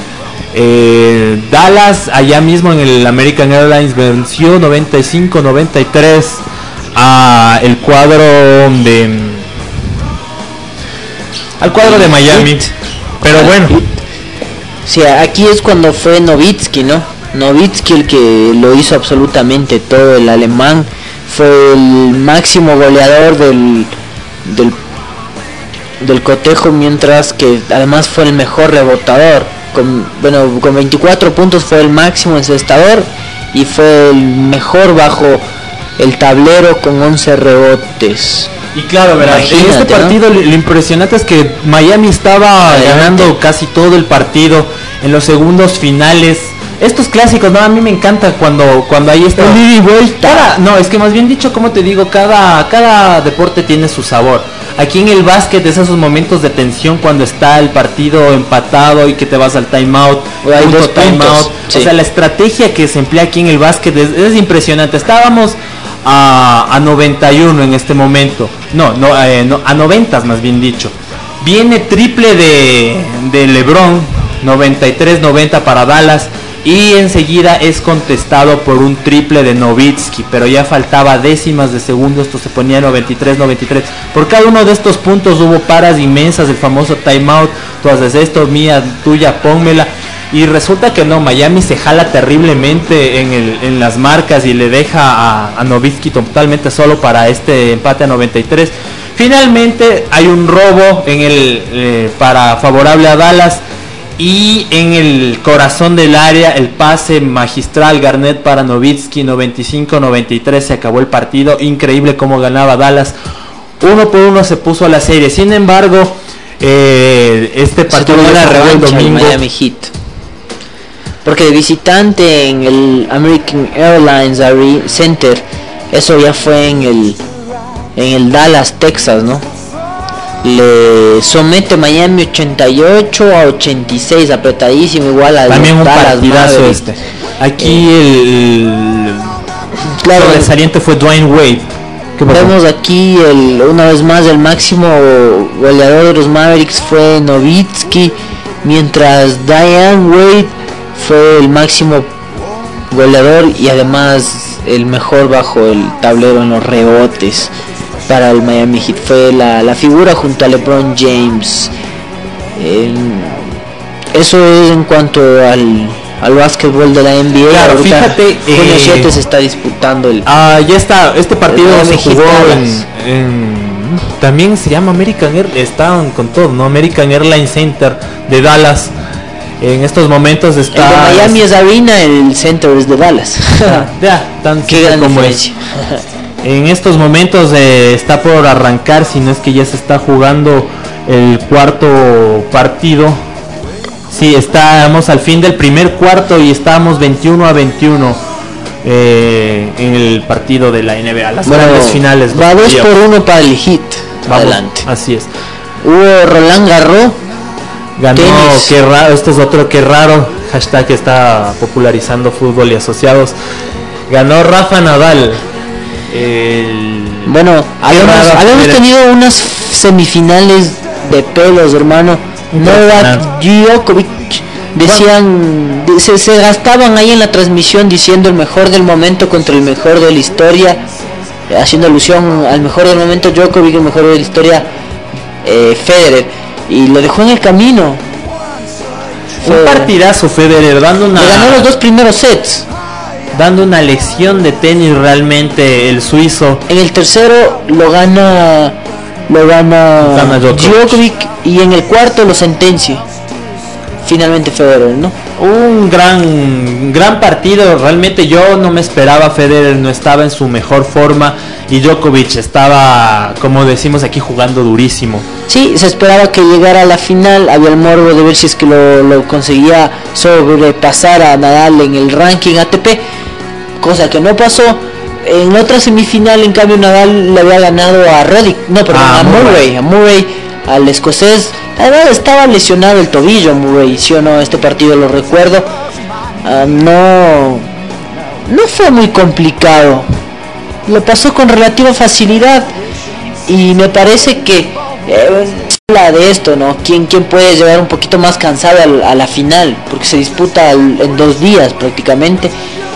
Eh, Dallas allá mismo en el American Airlines venció noventa y cinco noventa y tres a el cuadro de al cuadro de Miami, pero bueno, Sí, aquí es cuando fue Nowitzki, ¿no? Nowitzki el que lo hizo absolutamente todo, el alemán fue el máximo goleador del del, del cotejo, mientras que además fue el mejor rebotador. Con, bueno, con veinticuatro puntos fue el máximo encestador y fue el mejor bajo el tablero con once rebotes. Y claro, verás, en Imagínate, este partido, ¿no?, lo impresionante es que Miami estaba Adelante. ganando casi todo el partido en los segundos finales. Estos clásicos, no, a mí me encanta cuando cuando hay esta y vuelta. Cada, no, es que más bien dicho, como te digo, cada cada deporte tiene su sabor. Aquí en el básquet es esos momentos de tensión cuando está el partido empatado y que te vas al timeout, punto timeout. Sí. O sea, la estrategia que se emplea aquí en el básquet es, es impresionante. Estábamos a, a noventa y uno en este momento. No, no, eh, no a noventa más bien dicho. Viene triple de, de LeBron, noventa y tres noventa para Dallas. Y enseguida es contestado por un triple de Nowitzki, pero ya faltaba décimas de segundo, esto se ponía noventa y tres noventa y tres. Por cada uno de estos puntos hubo paras inmensas, el famoso timeout, tú haces esto, mía, tuya, pónmela. Y resulta que no, Miami se jala terriblemente en, el, en las marcas y le deja a, a Nowitzki totalmente solo para este empate a noventa y tres. Finalmente hay un robo en el eh, para favorable a Dallas. Y en el corazón del área, el pase magistral Garnett para Nowitzki, noventa y cinco noventa y tres, se acabó el partido. Increíble cómo ganaba Dallas. Uno por uno se puso a la serie. Sin embargo, eh, este partido era el domingo. Miami Heat. Porque de visitante en el American Airlines Center, eso ya fue en el, en el Dallas, Texas, ¿no? Le somete Miami ochenta y ocho a ochenta y seis, apretadísimo, igual a también un partidazo este. Aquí eh, el claro, sobresaliente fue Dwayne Wade. Vemos aquí el, una vez más el máximo goleador de los Mavericks fue Nowitzki, mientras Dwayne Wade fue el máximo goleador y además el mejor bajo el tablero en los rebotes. Para el Miami Heat fue la, la figura junto a LeBron James. Eh, eso es en cuanto al, al básquetbol de la N B A. Claro, ahorita fíjate, Julio eh, siete se está disputando el. Ah, ya está. Este partido se jugó en, en, también se llama American Air, estaban con todo, ¿no? American Airlines Center de Dallas. En estos momentos está. El de Miami es Arena, el Center es de Dallas. Ya, tan qué gran como diferencia. En estos momentos eh, está por arrancar, si no es que ya se está jugando el cuarto partido. Sí, estamos al fin del primer cuarto y estamos veintiuno a veintiuno eh, en el partido de la N B A, las bueno, grandes finales. Va dos por uno para el Heat. Vamos, adelante. Así es. Hubo Roland Garros. Ganó, tenis. Qué raro, este es otro que raro. Hashtag que está popularizando fútbol y asociados. Ganó Rafa Nadal. El... Bueno, habíamos, habíamos tenido unas semifinales de pelos, hermano. Novak Djokovic, decían, se, se gastaban ahí en la transmisión diciendo el mejor del momento contra el mejor de la historia, haciendo alusión al mejor del momento Djokovic, el mejor de la historia eh, Federer, y lo dejó en el camino. Fue un partidazo Federer, dando una... Le ganó los dos primeros sets. Dando una lección de tenis realmente el suizo. En el tercero lo gana lo gana, gana Djokovic y en el cuarto lo sentencia. Finalmente Federer, ¿no? Un gran gran partido, realmente yo no me esperaba. Federer no estaba en su mejor forma y Djokovic estaba, como decimos aquí, jugando durísimo. Sí, se esperaba que llegara a la final, había el morbo de ver si es que lo, lo conseguía sobrepasar a Nadal en el ranking A T P, cosa que no pasó. En otra semifinal, en cambio, Nadal le había ganado a Roddick, no, perdón, ah, a Murray, a Murray, al escocés. Además estaba lesionado el tobillo Murray, sí o no, este partido lo recuerdo. Uh, no, no fue muy complicado, lo pasó con relativa facilidad y me parece que eh, habla de esto, ¿no? ¿Quién, quién puede llegar un poquito más cansado a, a la final? Porque se disputa al, en dos días prácticamente.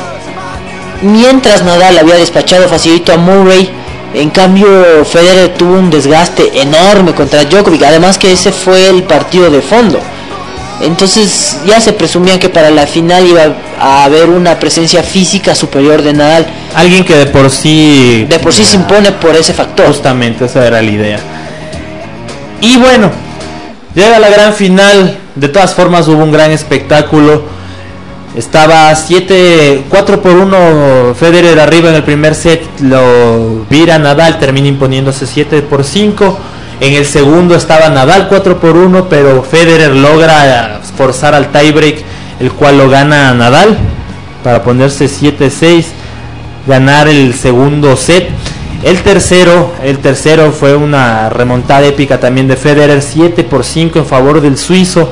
Mientras Nadal había despachado facilito a Murray, en cambio Federer tuvo un desgaste enorme contra Djokovic, además que ese fue el partido de fondo. Entonces ya se presumía que para la final iba a haber una presencia física superior de Nadal. Alguien que de por sí... De por sí se impone por ese factor. Justamente, esa era la idea. Y bueno, llega la gran final. De todas formas hubo un gran espectáculo. Estaba siete, cuatro por uno Federer arriba en el primer set. Lo vira Nadal, termina imponiéndose siete por cinco. En el segundo estaba Nadal cuatro por uno, pero Federer logra forzar al tiebreak, el cual lo gana Nadal para ponerse siete seis, ganar el segundo set. El tercero, el tercero fue una remontada épica también de Federer, siete por cinco en favor del suizo,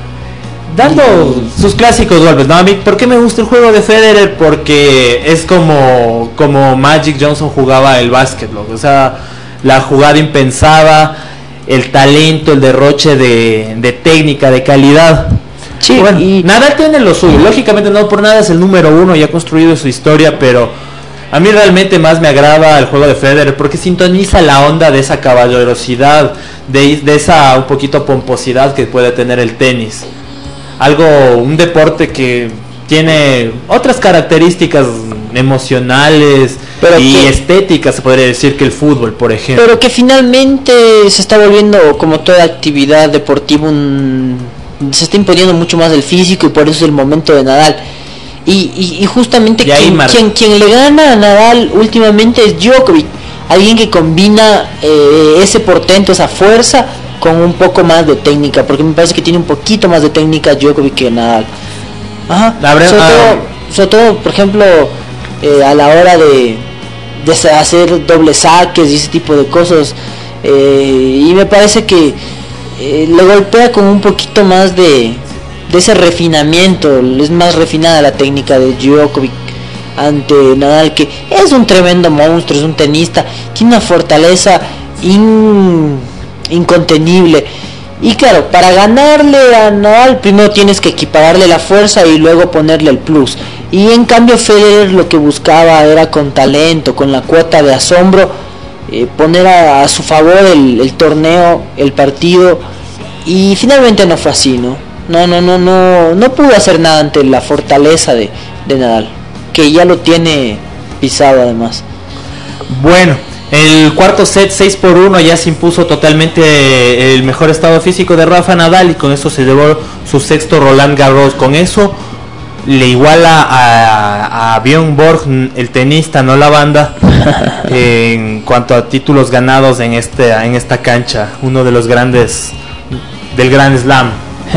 dando sus clásicos golpes. No, a mí, ¿por qué me gusta el juego de Federer? Porque es como, como Magic Johnson jugaba el básquetbol, o sea, la jugada impensada, el talento, el derroche de, de técnica, de calidad. Sí, bueno, y Nadal tiene lo suyo, lógicamente no por nada es el número uno y ha construido su historia, pero a mí realmente más me agrada el juego de Federer porque sintoniza la onda de esa caballerosidad, de, de esa un poquito pomposidad que puede tener el tenis. Algo, un deporte que tiene otras características emocionales, pero y que, estéticas, se podría decir, que el fútbol, por ejemplo. Pero que finalmente se está volviendo, como toda actividad deportiva, un, se está imponiendo mucho más el físico y por eso es el momento de Nadal. Y, y, y justamente y quien, quien, quien le gana a Nadal últimamente es Djokovic, alguien que combina eh, ese portento, esa fuerza, con un poco más de técnica, porque me parece que tiene un poquito más de técnica Djokovic que Nadal. Ajá. Sobre, ah, todo, sobre todo, por ejemplo, eh, a la hora de, de hacer dobles saques y ese tipo de cosas, eh, y me parece que eh, le golpea con un poquito más de, de ese refinamiento, es más refinada la técnica de Djokovic ante Nadal, que es un tremendo monstruo, es un tenista, tiene una fortaleza in, incontenible. Y claro, para ganarle a Nadal primero tienes que equipararle la fuerza y luego ponerle el plus. Y en cambio Federer lo que buscaba era con talento, con la cuota de asombro, eh, poner a, a su favor el, el torneo, el partido. Y finalmente no fue así, ¿no? No, no, no, no, no pudo hacer nada ante la fortaleza de, de Nadal, que ya lo tiene pisado además. Bueno, el cuarto set, seis por uno, ya se impuso totalmente el mejor estado físico de Rafa Nadal y con eso se llevó su sexto Roland Garros. Con eso le iguala a, a Björn Borg, el tenista, no la banda, en cuanto a títulos ganados en, este, en esta cancha, uno de los grandes del Grand Slam.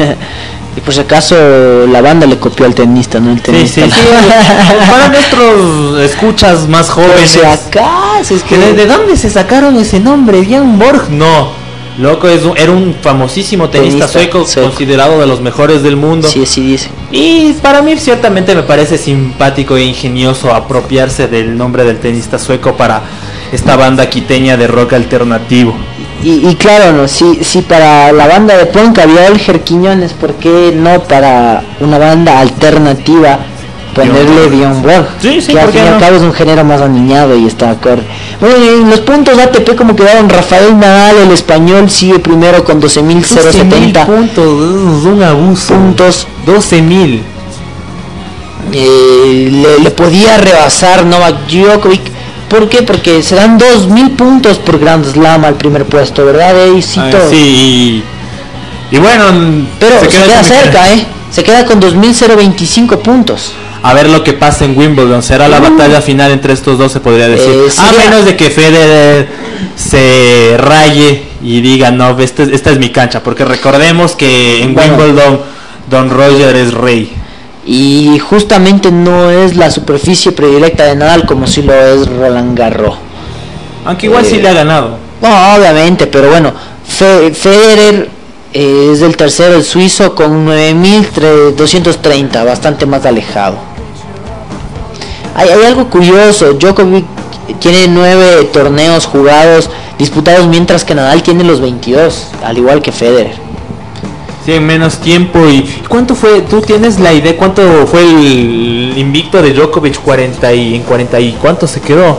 Y por si acaso la banda le copió al tenista, ¿no? El tenista. Sí, sí, sí. Para nuestros escuchas más jóvenes. Por si acaso, es que... ¿De, ¿De dónde se sacaron ese nombre? Björn Borg. No, loco, es un, era un famosísimo tenista, tenista sueco, sueco, considerado de los mejores del mundo. Sí, así dice. Y para mí ciertamente me parece simpático e ingenioso apropiarse del nombre del tenista sueco para esta banda quiteña de rock alternativo. Y, y claro, no, si, si para la banda de punk había Olger Quiñones, ¿por qué no para una banda alternativa ponerle Björn Borg? Sí, sí, que al fin y al cabo es un género más aniñado y está acorde. Bueno, en los puntos A T P como quedaron, Rafael Nadal, el español, sigue primero con doce mil setenta puntos, es un abuso. Puntos. doce mil. Eh, le, le podía rebasar Novak Djokovic. ¿Por qué? Porque se dan dos mil puntos por Grand Slam al primer puesto, ¿verdad? Eh, sí, ah, sí, y, y bueno, pero se, se queda, queda cerca, ¿eh? Se queda con dos mil veinticinco puntos. A ver lo que pasa en Wimbledon, será la uh, batalla final entre estos dos, se podría decir. Eh, a menos de que Federer se raye y diga, no, esta, esta es mi cancha, porque recordemos que en bueno, Wimbledon Don Roger es rey. Y justamente no es la superficie predilecta de Nadal como si lo es Roland Garros. Aunque igual eh, sí le ha ganado. No, obviamente, pero bueno, Fe, Federer eh, es el tercero, el suizo, con nueve mil doscientos treinta, bastante más alejado. Hay, hay algo curioso, Djokovic tiene nueve torneos jugados, disputados, mientras que Nadal tiene los veintidós, al igual que Federer. Sí, en menos tiempo. ¿Y cuánto fue? ¿Tú tienes la idea cuánto fue el invicto de Djokovic? cuarenta y en cuarenta y cuánto se quedó?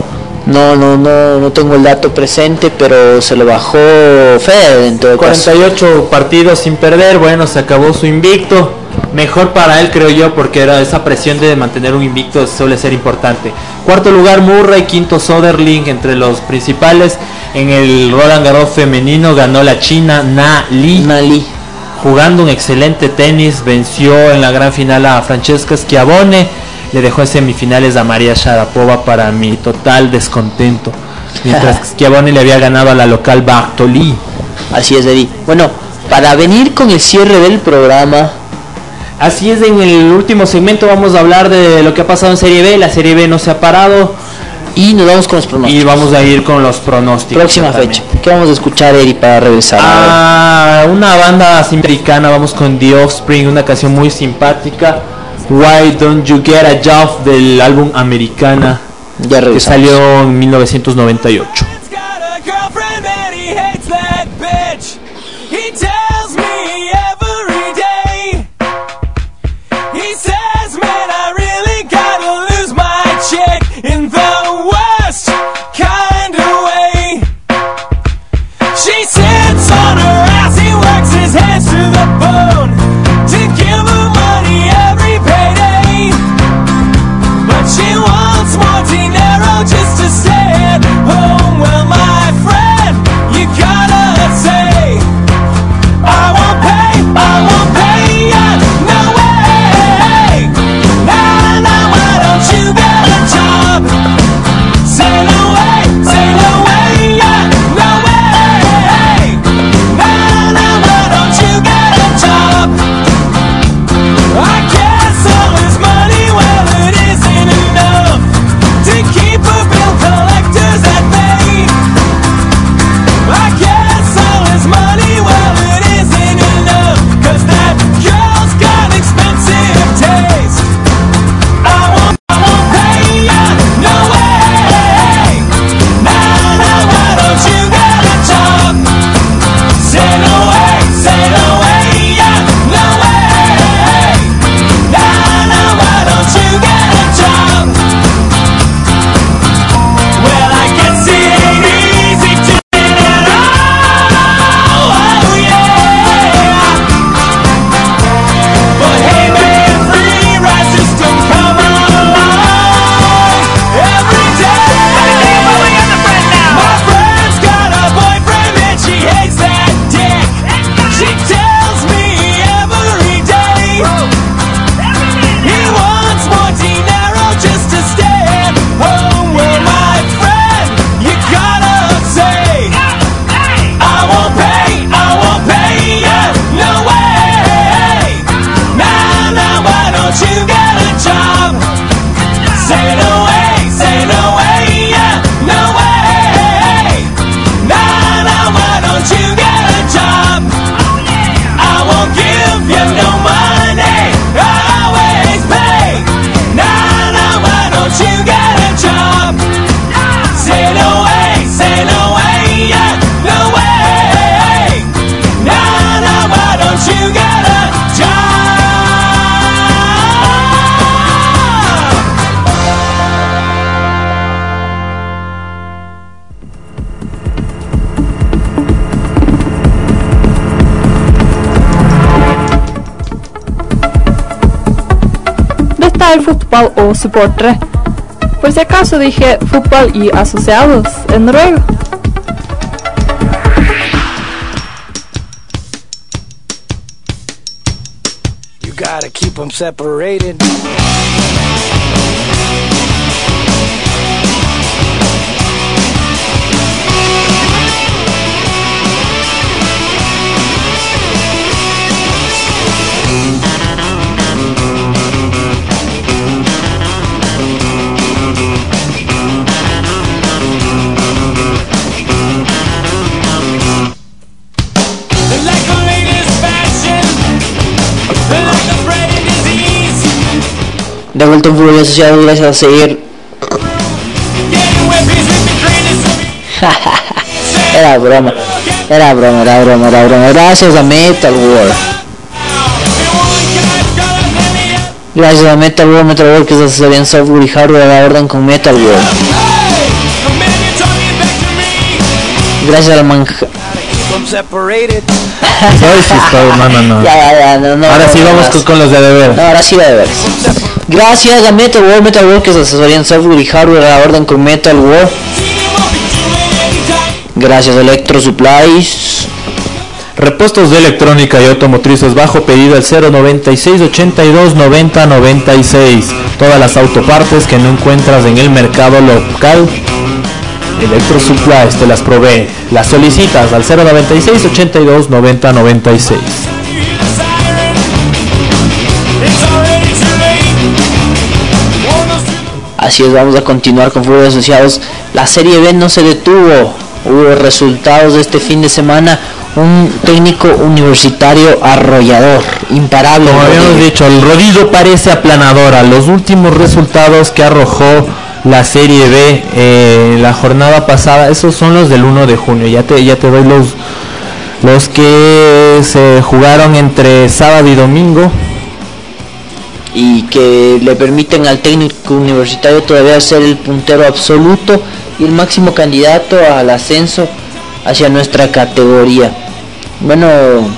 No, no, no, no tengo el dato presente, pero se lo bajó Federer en todo caso. cuarenta y ocho partidos sin perder, bueno, se acabó su invicto. Mejor para él, creo yo, porque era esa presión de mantener un invicto suele ser importante. Cuarto lugar Murray, quinto Soderling, entre los principales. En el Roland Garros femenino ganó la china Na Li. Na Li. Jugando un excelente tenis, venció en la gran final a Francesca Schiavone, le dejó en semifinales a María Sharapova para mi total descontento. Mientras que Schiavone le había ganado a la local Bartoli. Así es, Eddie. Bueno, para venir con el cierre del programa. Así es, en el último segmento vamos a hablar de lo que ha pasado en Serie B. La Serie B no se ha parado. Y nos vamos con los pronósticos. Y vamos a ir con los pronósticos. Próxima fecha. ¿Qué vamos a escuchar, Eri, para regresar? Ah, una banda americana, vamos con The Offspring, una canción muy simpática. Why Don't You Get a Job, del álbum Americana, ya que salió en mil novecientos noventa y ocho. El fútbol o supportre. Por si acaso dije fútbol y asociados en noruego. You gotta keep them separated. De vuelta en Fútbol Asociado, gracias a seguir. Era broma, era broma, era broma, era broma. Gracias a Metal World. Gracias a Metal World, Metal World que es asesoría en software y hardware de la orden con Metal World. Gracias al manja. Ay, sí, está- no, no, no. Ya, ya, ya, no, no, Ahora no, sí no, vamos no, con, con los de deber. No, ahora sí va de veras. Gracias a Metal World, Metal World que es asesoría en software y hardware a la orden con Metal World. Gracias a Electro Supplies. Repuestos de electrónica y automotrices bajo pedido al cero noventa y seis ochenta y dos noventa noventa y seis. Todas las autopartes que no encuentras en el mercado local, Electro Supplies te las provee. Las solicitas al cero noventa y seis ochenta y dos noventa noventa y seis. Así es, vamos a continuar con Fútbol Asociados. La Serie B no se detuvo. Hubo resultados de este fin de semana. Un técnico universitario arrollador, imparable. Como habíamos Rodrigo. dicho, el rodillo parece aplanadora. Los últimos resultados que arrojó la Serie B eh, la jornada pasada, esos son los del uno de junio. Ya te, ya te doy los, los que se jugaron entre sábado y domingo. Y que le permiten al técnico universitario todavía ser el puntero absoluto y el máximo candidato al ascenso hacia nuestra categoría. Bueno,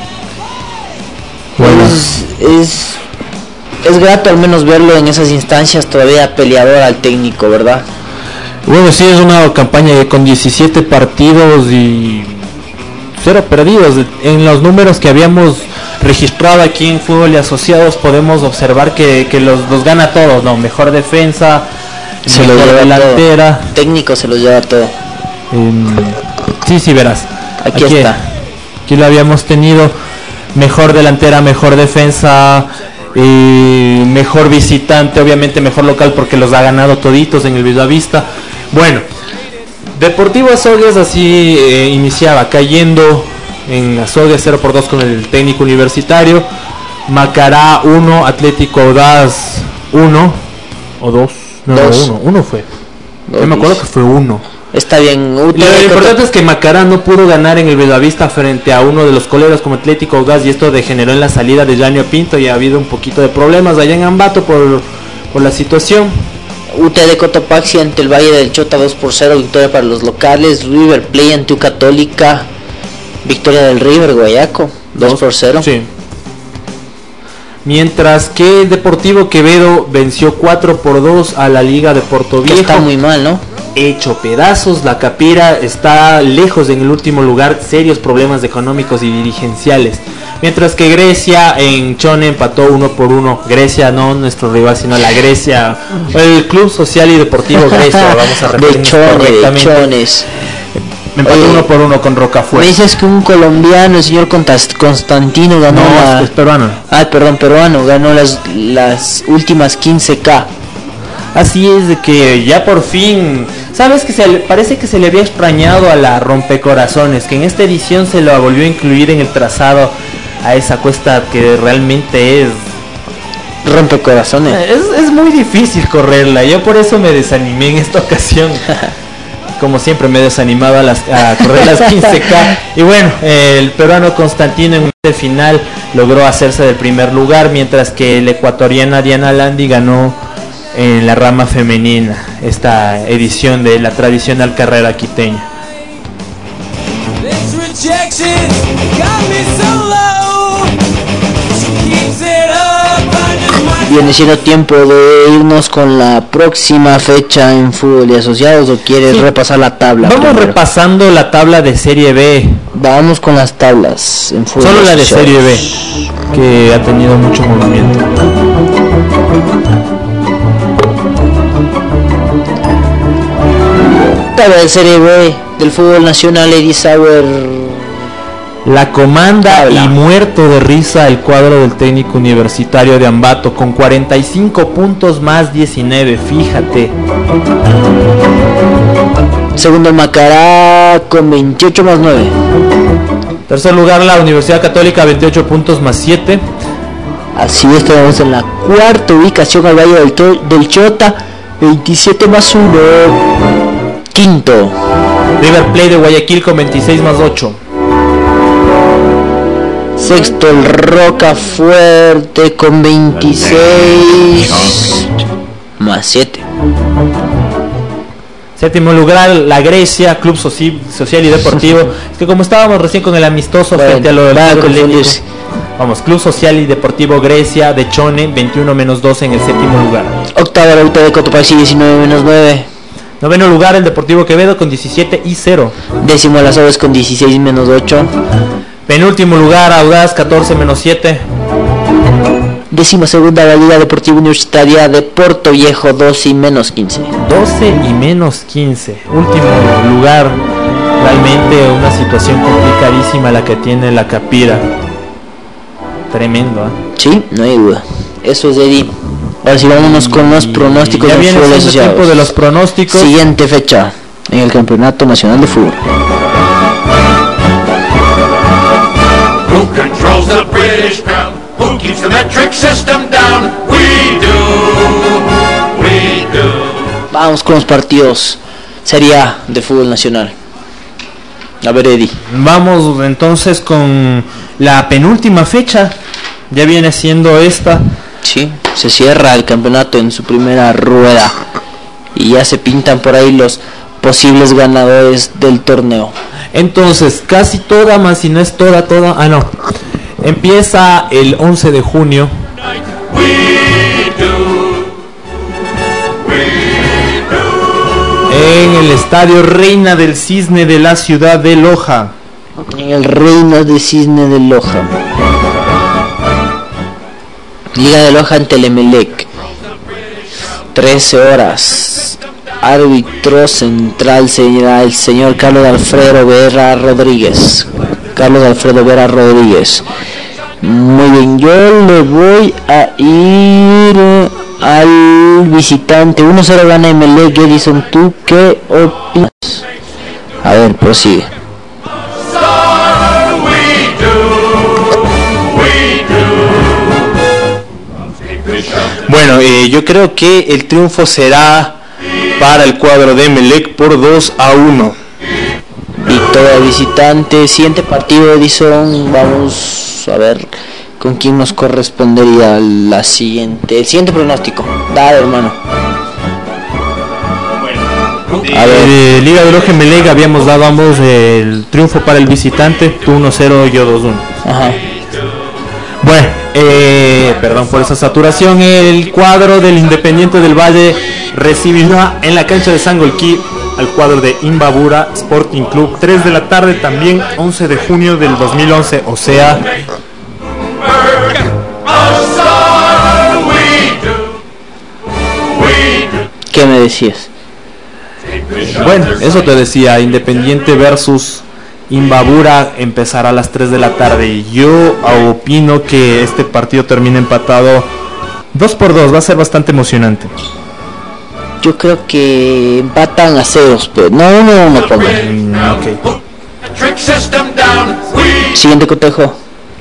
Bueno. Es, es, es grato al menos verlo en esas instancias todavía peleador al técnico, ¿verdad? Bueno, sí, es una campaña que con diecisiete partidos y cero perdidos. En los números que habíamos registrado aquí en Fútbol y Asociados podemos observar que, que los, los gana todos, ¿no? Mejor defensa, Se lo mejor lleva delantera. todo. Técnico se lo lleva todo. em, sí, sí, verás. Aquí está. Aquí lo habíamos tenido. Mejor delantera, mejor defensa, eh, mejor visitante, obviamente mejor local porque los ha ganado toditos en el Bellavista. Bueno, Deportivo Azogues así eh, iniciaba, cayendo en Azogues cero por dos con el técnico universitario. Macará uno, Atlético Audaz uno o dos. No, Dos. uno, uno fue. Dos. Yo me acuerdo que fue uno. Está bien. Lo, U T lo D importante es que Macará no pudo ganar en el Bellavista frente a uno de los colegas como Atlético Audaz, y esto degeneró en la salida de Janio Pinto, y ha habido un poquito de problemas allá en Ambato por, por la situación. U T D Cotopaxi ante el Valle del Chota dos por cero, victoria para los locales. River Plate ante U Católica, victoria del River Guayaco dos por cero. Sí. Mientras que el Deportivo Quevedo venció cuatro por dos a la Liga de Puerto Que Viejo. está muy mal, ¿no? Hecho pedazos, la Capira está lejos en el último lugar, serios problemas económicos y dirigenciales. Mientras que Grecia en Chone empató uno por uno. Grecia, no nuestro rival, sino la Grecia, el Club Social y Deportivo Grecia, vamos a de referirnos Chone, de correctamente. Chones. Empató Oye, uno por uno con Me Rocafuerte. dices que un colombiano, el señor Contas- Constantino, ganó No, la... es peruano. Ah, perdón, peruano, ganó las, las últimas quince K. Así es, de que ya por fin, sabes que se le, parece que se le había extrañado a la Rompecorazones, que en esta edición se lo volvió a incluir en el trazado a esa cuesta que realmente es Rompecorazones. es, es muy difícil correrla. Yo por eso me desanimé en esta ocasión. Como siempre me he desanimado a, las, a correr las quince K. Y bueno, eh, el peruano Constantino en el final logró hacerse del primer lugar, mientras que la ecuatoriana Diana Landi ganó en la rama femenina esta edición de la tradicional carrera quiteña. This rejection got me so low. She keeps it up under my Viene siendo tiempo de irnos con la próxima fecha en Fútbol y Asociados, o quieres Sí. repasar la tabla. Vamos primero? repasando la tabla de Serie B, Vamos con las tablas en Fútbol solo y la de Asociados. Serie B, que ha tenido mucho movimiento. Tabla de Serie B del fútbol nacional, Eddie Sauer. La comanda Tabla. y muerto de risa el cuadro del técnico universitario de Ambato con cuarenta y cinco puntos más diecinueve, fíjate. Segundo el Macará con veintiocho más nueve. Tercer lugar la Universidad Católica, veintiocho puntos más siete. Así es, tenemos en la cuarta ubicación al Valle del, To- del Chota, veintisiete más uno. Quinto, River Plate de Guayaquil con veintiséis más ocho. sexto el Rocafuerte con veintiséis más siete. Séptimo lugar, la Grecia, Club Soci- Social y Deportivo. Es que como estábamos recién con el amistoso Bueno, frente a lo del va a Club Atlético. confundirse. Vamos, Club Social y Deportivo Grecia de Chone, veintiuno menos doce en el séptimo lugar. Octavo, la U T de Cotopaxi, diecinueve menos nueve. Noveno lugar, el Deportivo Quevedo con diecisiete y cero. Décimo, las Aves con dieciséis menos ocho. Penúltimo lugar, Audaz, catorce menos siete. Décima segunda, la Liga Deportiva Universitaria de Puerto Viejo, doce y menos quince. doce y menos quince. Último lugar, realmente una situación complicadísima la que tiene la Capira. Tremendo, ¿eh? Sí, no hay duda. Eso es Eddie. Ahora sí, vámonos con los pronósticos ya del viene fútbol siendo asociado. tiempo de los pronósticos. Siguiente fecha en el Campeonato Nacional de Fútbol. Who controls the British crown? Who keeps the metric system down? We do, we do. Vamos con los partidos Serie A de fútbol nacional. A ver, Eddie. Vamos entonces con la penúltima fecha. Ya viene siendo esta. Sí, se cierra el campeonato en su primera rueda y ya se pintan por ahí los posibles ganadores del torneo. Entonces, casi toda, más si no es toda, toda. Ah, no. Empieza el once de junio. We do, we do. En el estadio Reina del Cisne de la ciudad de Loja. En el Reino de Cisne de Loja. Liga de Loja ante el Emelec. trece horas. Árbitro central será el señor Carlos Alfredo Vera Rodríguez. Carlos Alfredo Vera Rodríguez. Muy bien, yo le voy a ir al visitante. uno cero gana Emelec. Edison, ¿tú qué opinas? A ver, prosigue. Son, we do, we do. Bueno, eh, yo creo que el triunfo será para el cuadro de Emelec por dos a uno. Victoria visitante. Siguiente partido, Edison. Vamos a ver con quién nos correspondería la siguiente. El siguiente pronóstico. Dale, hermano. A ver, eh, Liga de Loja Emelec habíamos dado ambos eh, el triunfo para el visitante. Tú uno cero, yo dos uno. Ajá. Bueno, eh, perdón por esa saturación. El cuadro del Independiente del Valle recibirá en la cancha de Sangolquí al cuadro de Imbabura Sporting Club, tres de la tarde, también once de junio del dos mil once, o sea, Son, we do, we do. ¿Qué me decías? bueno, eso te decía, Independiente versus Imbabura empezará a las tres de la tarde. Yo opino que este partido termina empatado dos por dos, va a ser bastante emocionante. Yo creo que empatan a ceros, pero no uno uno pongo. Mm, ok. Metric system down. We Siguiente cotejo.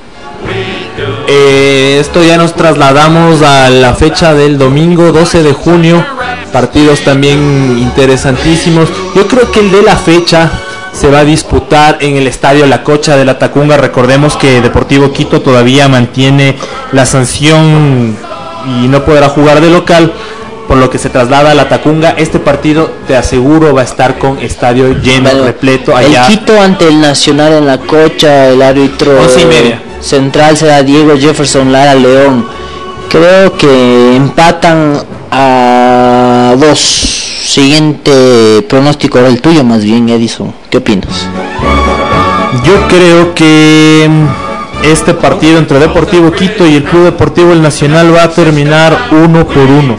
Eh, esto ya nos trasladamos a la fecha del domingo doce de junio. Partidos también interesantísimos. Yo creo que el de la fecha se va a disputar en el estadio La Cocha de la Tacunga. Recordemos que Deportivo Quito todavía mantiene la sanción y no podrá jugar de local, por lo que se traslada a la Tacunga. Este partido, te aseguro, va a estar con estadio lleno, Bueno, repleto allá. El Quito ante el Nacional en la Cocha. El árbitro Once y media. central será Diego Jefferson Lara León. Creo que empatan a dos. Siguiente pronóstico, era el tuyo más bien, Edison. ¿Qué opinas? Yo creo que este partido entre Deportivo Quito y el Club Deportivo El Nacional va a terminar uno por uno.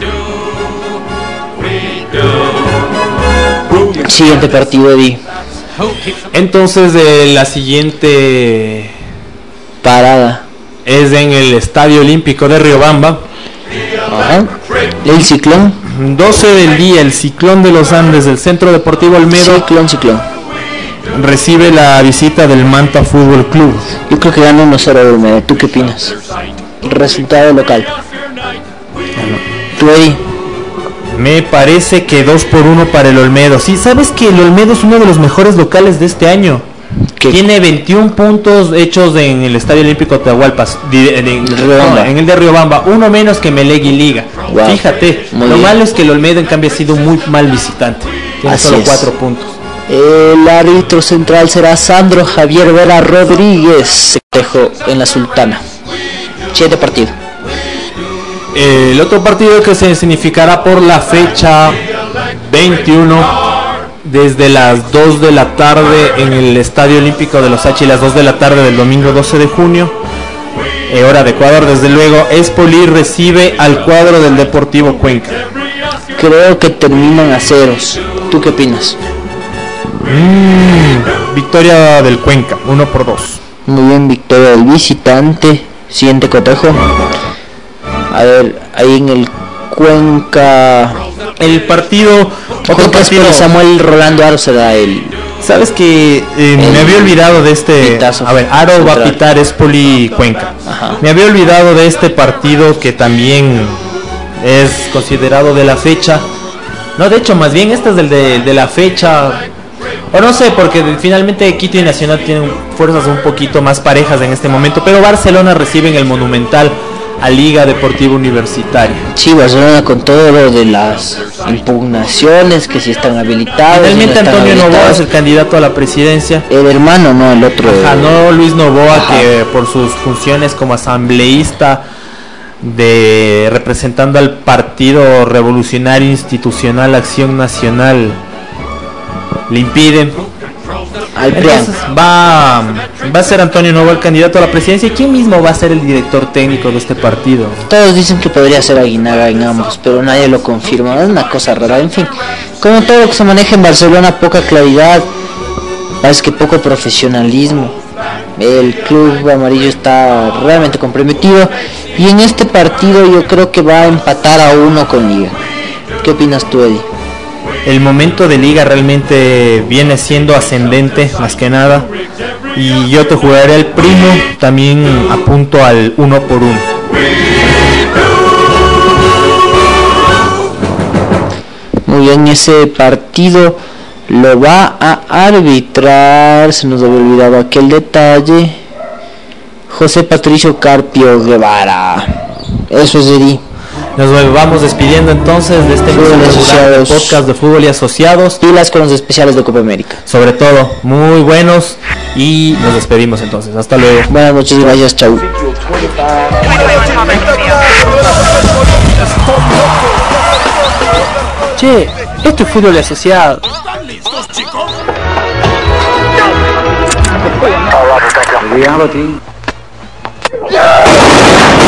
Siguiente partido, Eddie. Entonces eh, la siguiente Parada. es en el Estadio Olímpico de Riobamba. Ajá. El Ciclón. doce del día, el Ciclón de los Andes del Centro Deportivo Olmedo Ciclón, Ciclón. recibe la visita del Manta Fútbol Club. Yo creo que gana uno cero de Olmedo. ¿Tú qué opinas? Resultado local. ¿Tú, Eddie? Me parece que dos por uno para el Olmedo. Sí, sabes que el Olmedo es uno de los mejores locales de este año. ¿Qué? Tiene veintiún puntos hechos en el Estadio Olímpico Atahualpas, di- en, en- Riobamba. no, en el de Riobamba, uno menos que Melegui Liga. Wow. Fíjate, Muy lo bien. malo es que el Olmedo en cambio ha sido muy mal visitante. Tiene Así solo es. cuatro puntos. El árbitro central será Sandro Javier Vera Rodríguez, Cotejo en la Sultana. Siguiente partido. El otro partido que se significará por la fecha veintiuno desde las dos de la tarde en el Estadio Olímpico de Los Hachi, las dos de la tarde del domingo doce de junio, eh, hora de Ecuador, desde luego. Espoli recibe al cuadro del Deportivo Cuenca. Creo que terminan a ceros. ¿Tú qué opinas? Mm, victoria del Cuenca, uno por dos. Muy bien, victoria del visitante. Siguiente cotejo. A ver, ahí en el Cuenca. El partido, otro Cuenca es partido. por Samuel Rolando Aro será el. Sabes que eh, me El había olvidado de este. pitazo A ver, Aro va a central. pitar Espoli Cuenca. Ajá. Me había olvidado de este partido que también es considerado de la fecha. No, de hecho, más bien este es del de, de la fecha. O no sé, porque de- finalmente Quito y Nacional tienen fuerzas un poquito más parejas en este momento. Pero Barcelona recibe en el Monumental a Liga Deportiva Universitaria. Sí, Barcelona con todo lo de las impugnaciones, que si están habilitados. si Finalmente no están Antonio Novoa habilitados. es el candidato a la presidencia. El hermano, no, el otro. Ajá, no Luis Novoa, Ajá. que por sus funciones como asambleísta de representando al Partido Revolucionario Institucional Acción Nacional le impiden. Al P R I A N. Entonces va, va a ser Antonio Novoa el candidato a la presidencia. ¿Y quién mismo va a ser el director técnico de este partido? Todos dicen que podría ser Aguinaga en ambos, pero nadie lo confirma. Es una cosa rara. En fin, como todo lo que se maneja en Barcelona, poca claridad, es que poco profesionalismo. El club amarillo está realmente comprometido y en este partido yo creo que va a empatar a uno con Liga. ¿Qué opinas tú, Eddie? El momento de Liga realmente viene siendo ascendente, más que nada. Y yo te jugaré el primo, también apunto al uno por uno. Muy bien, ese partido lo va a arbitrar, se nos había olvidado aquel detalle, José Patricio Carpio Guevara. Eso es, Eddie. Nos vamos despidiendo entonces de este Fútbol y regular Asociados. podcast de fútbol y asociados. Pilas con los especiales de Copa América. Sobre todo, muy buenos. Y nos despedimos entonces. Hasta luego. Buenas noches, gracias, chau. Che, esto es fútbol asociado. Reality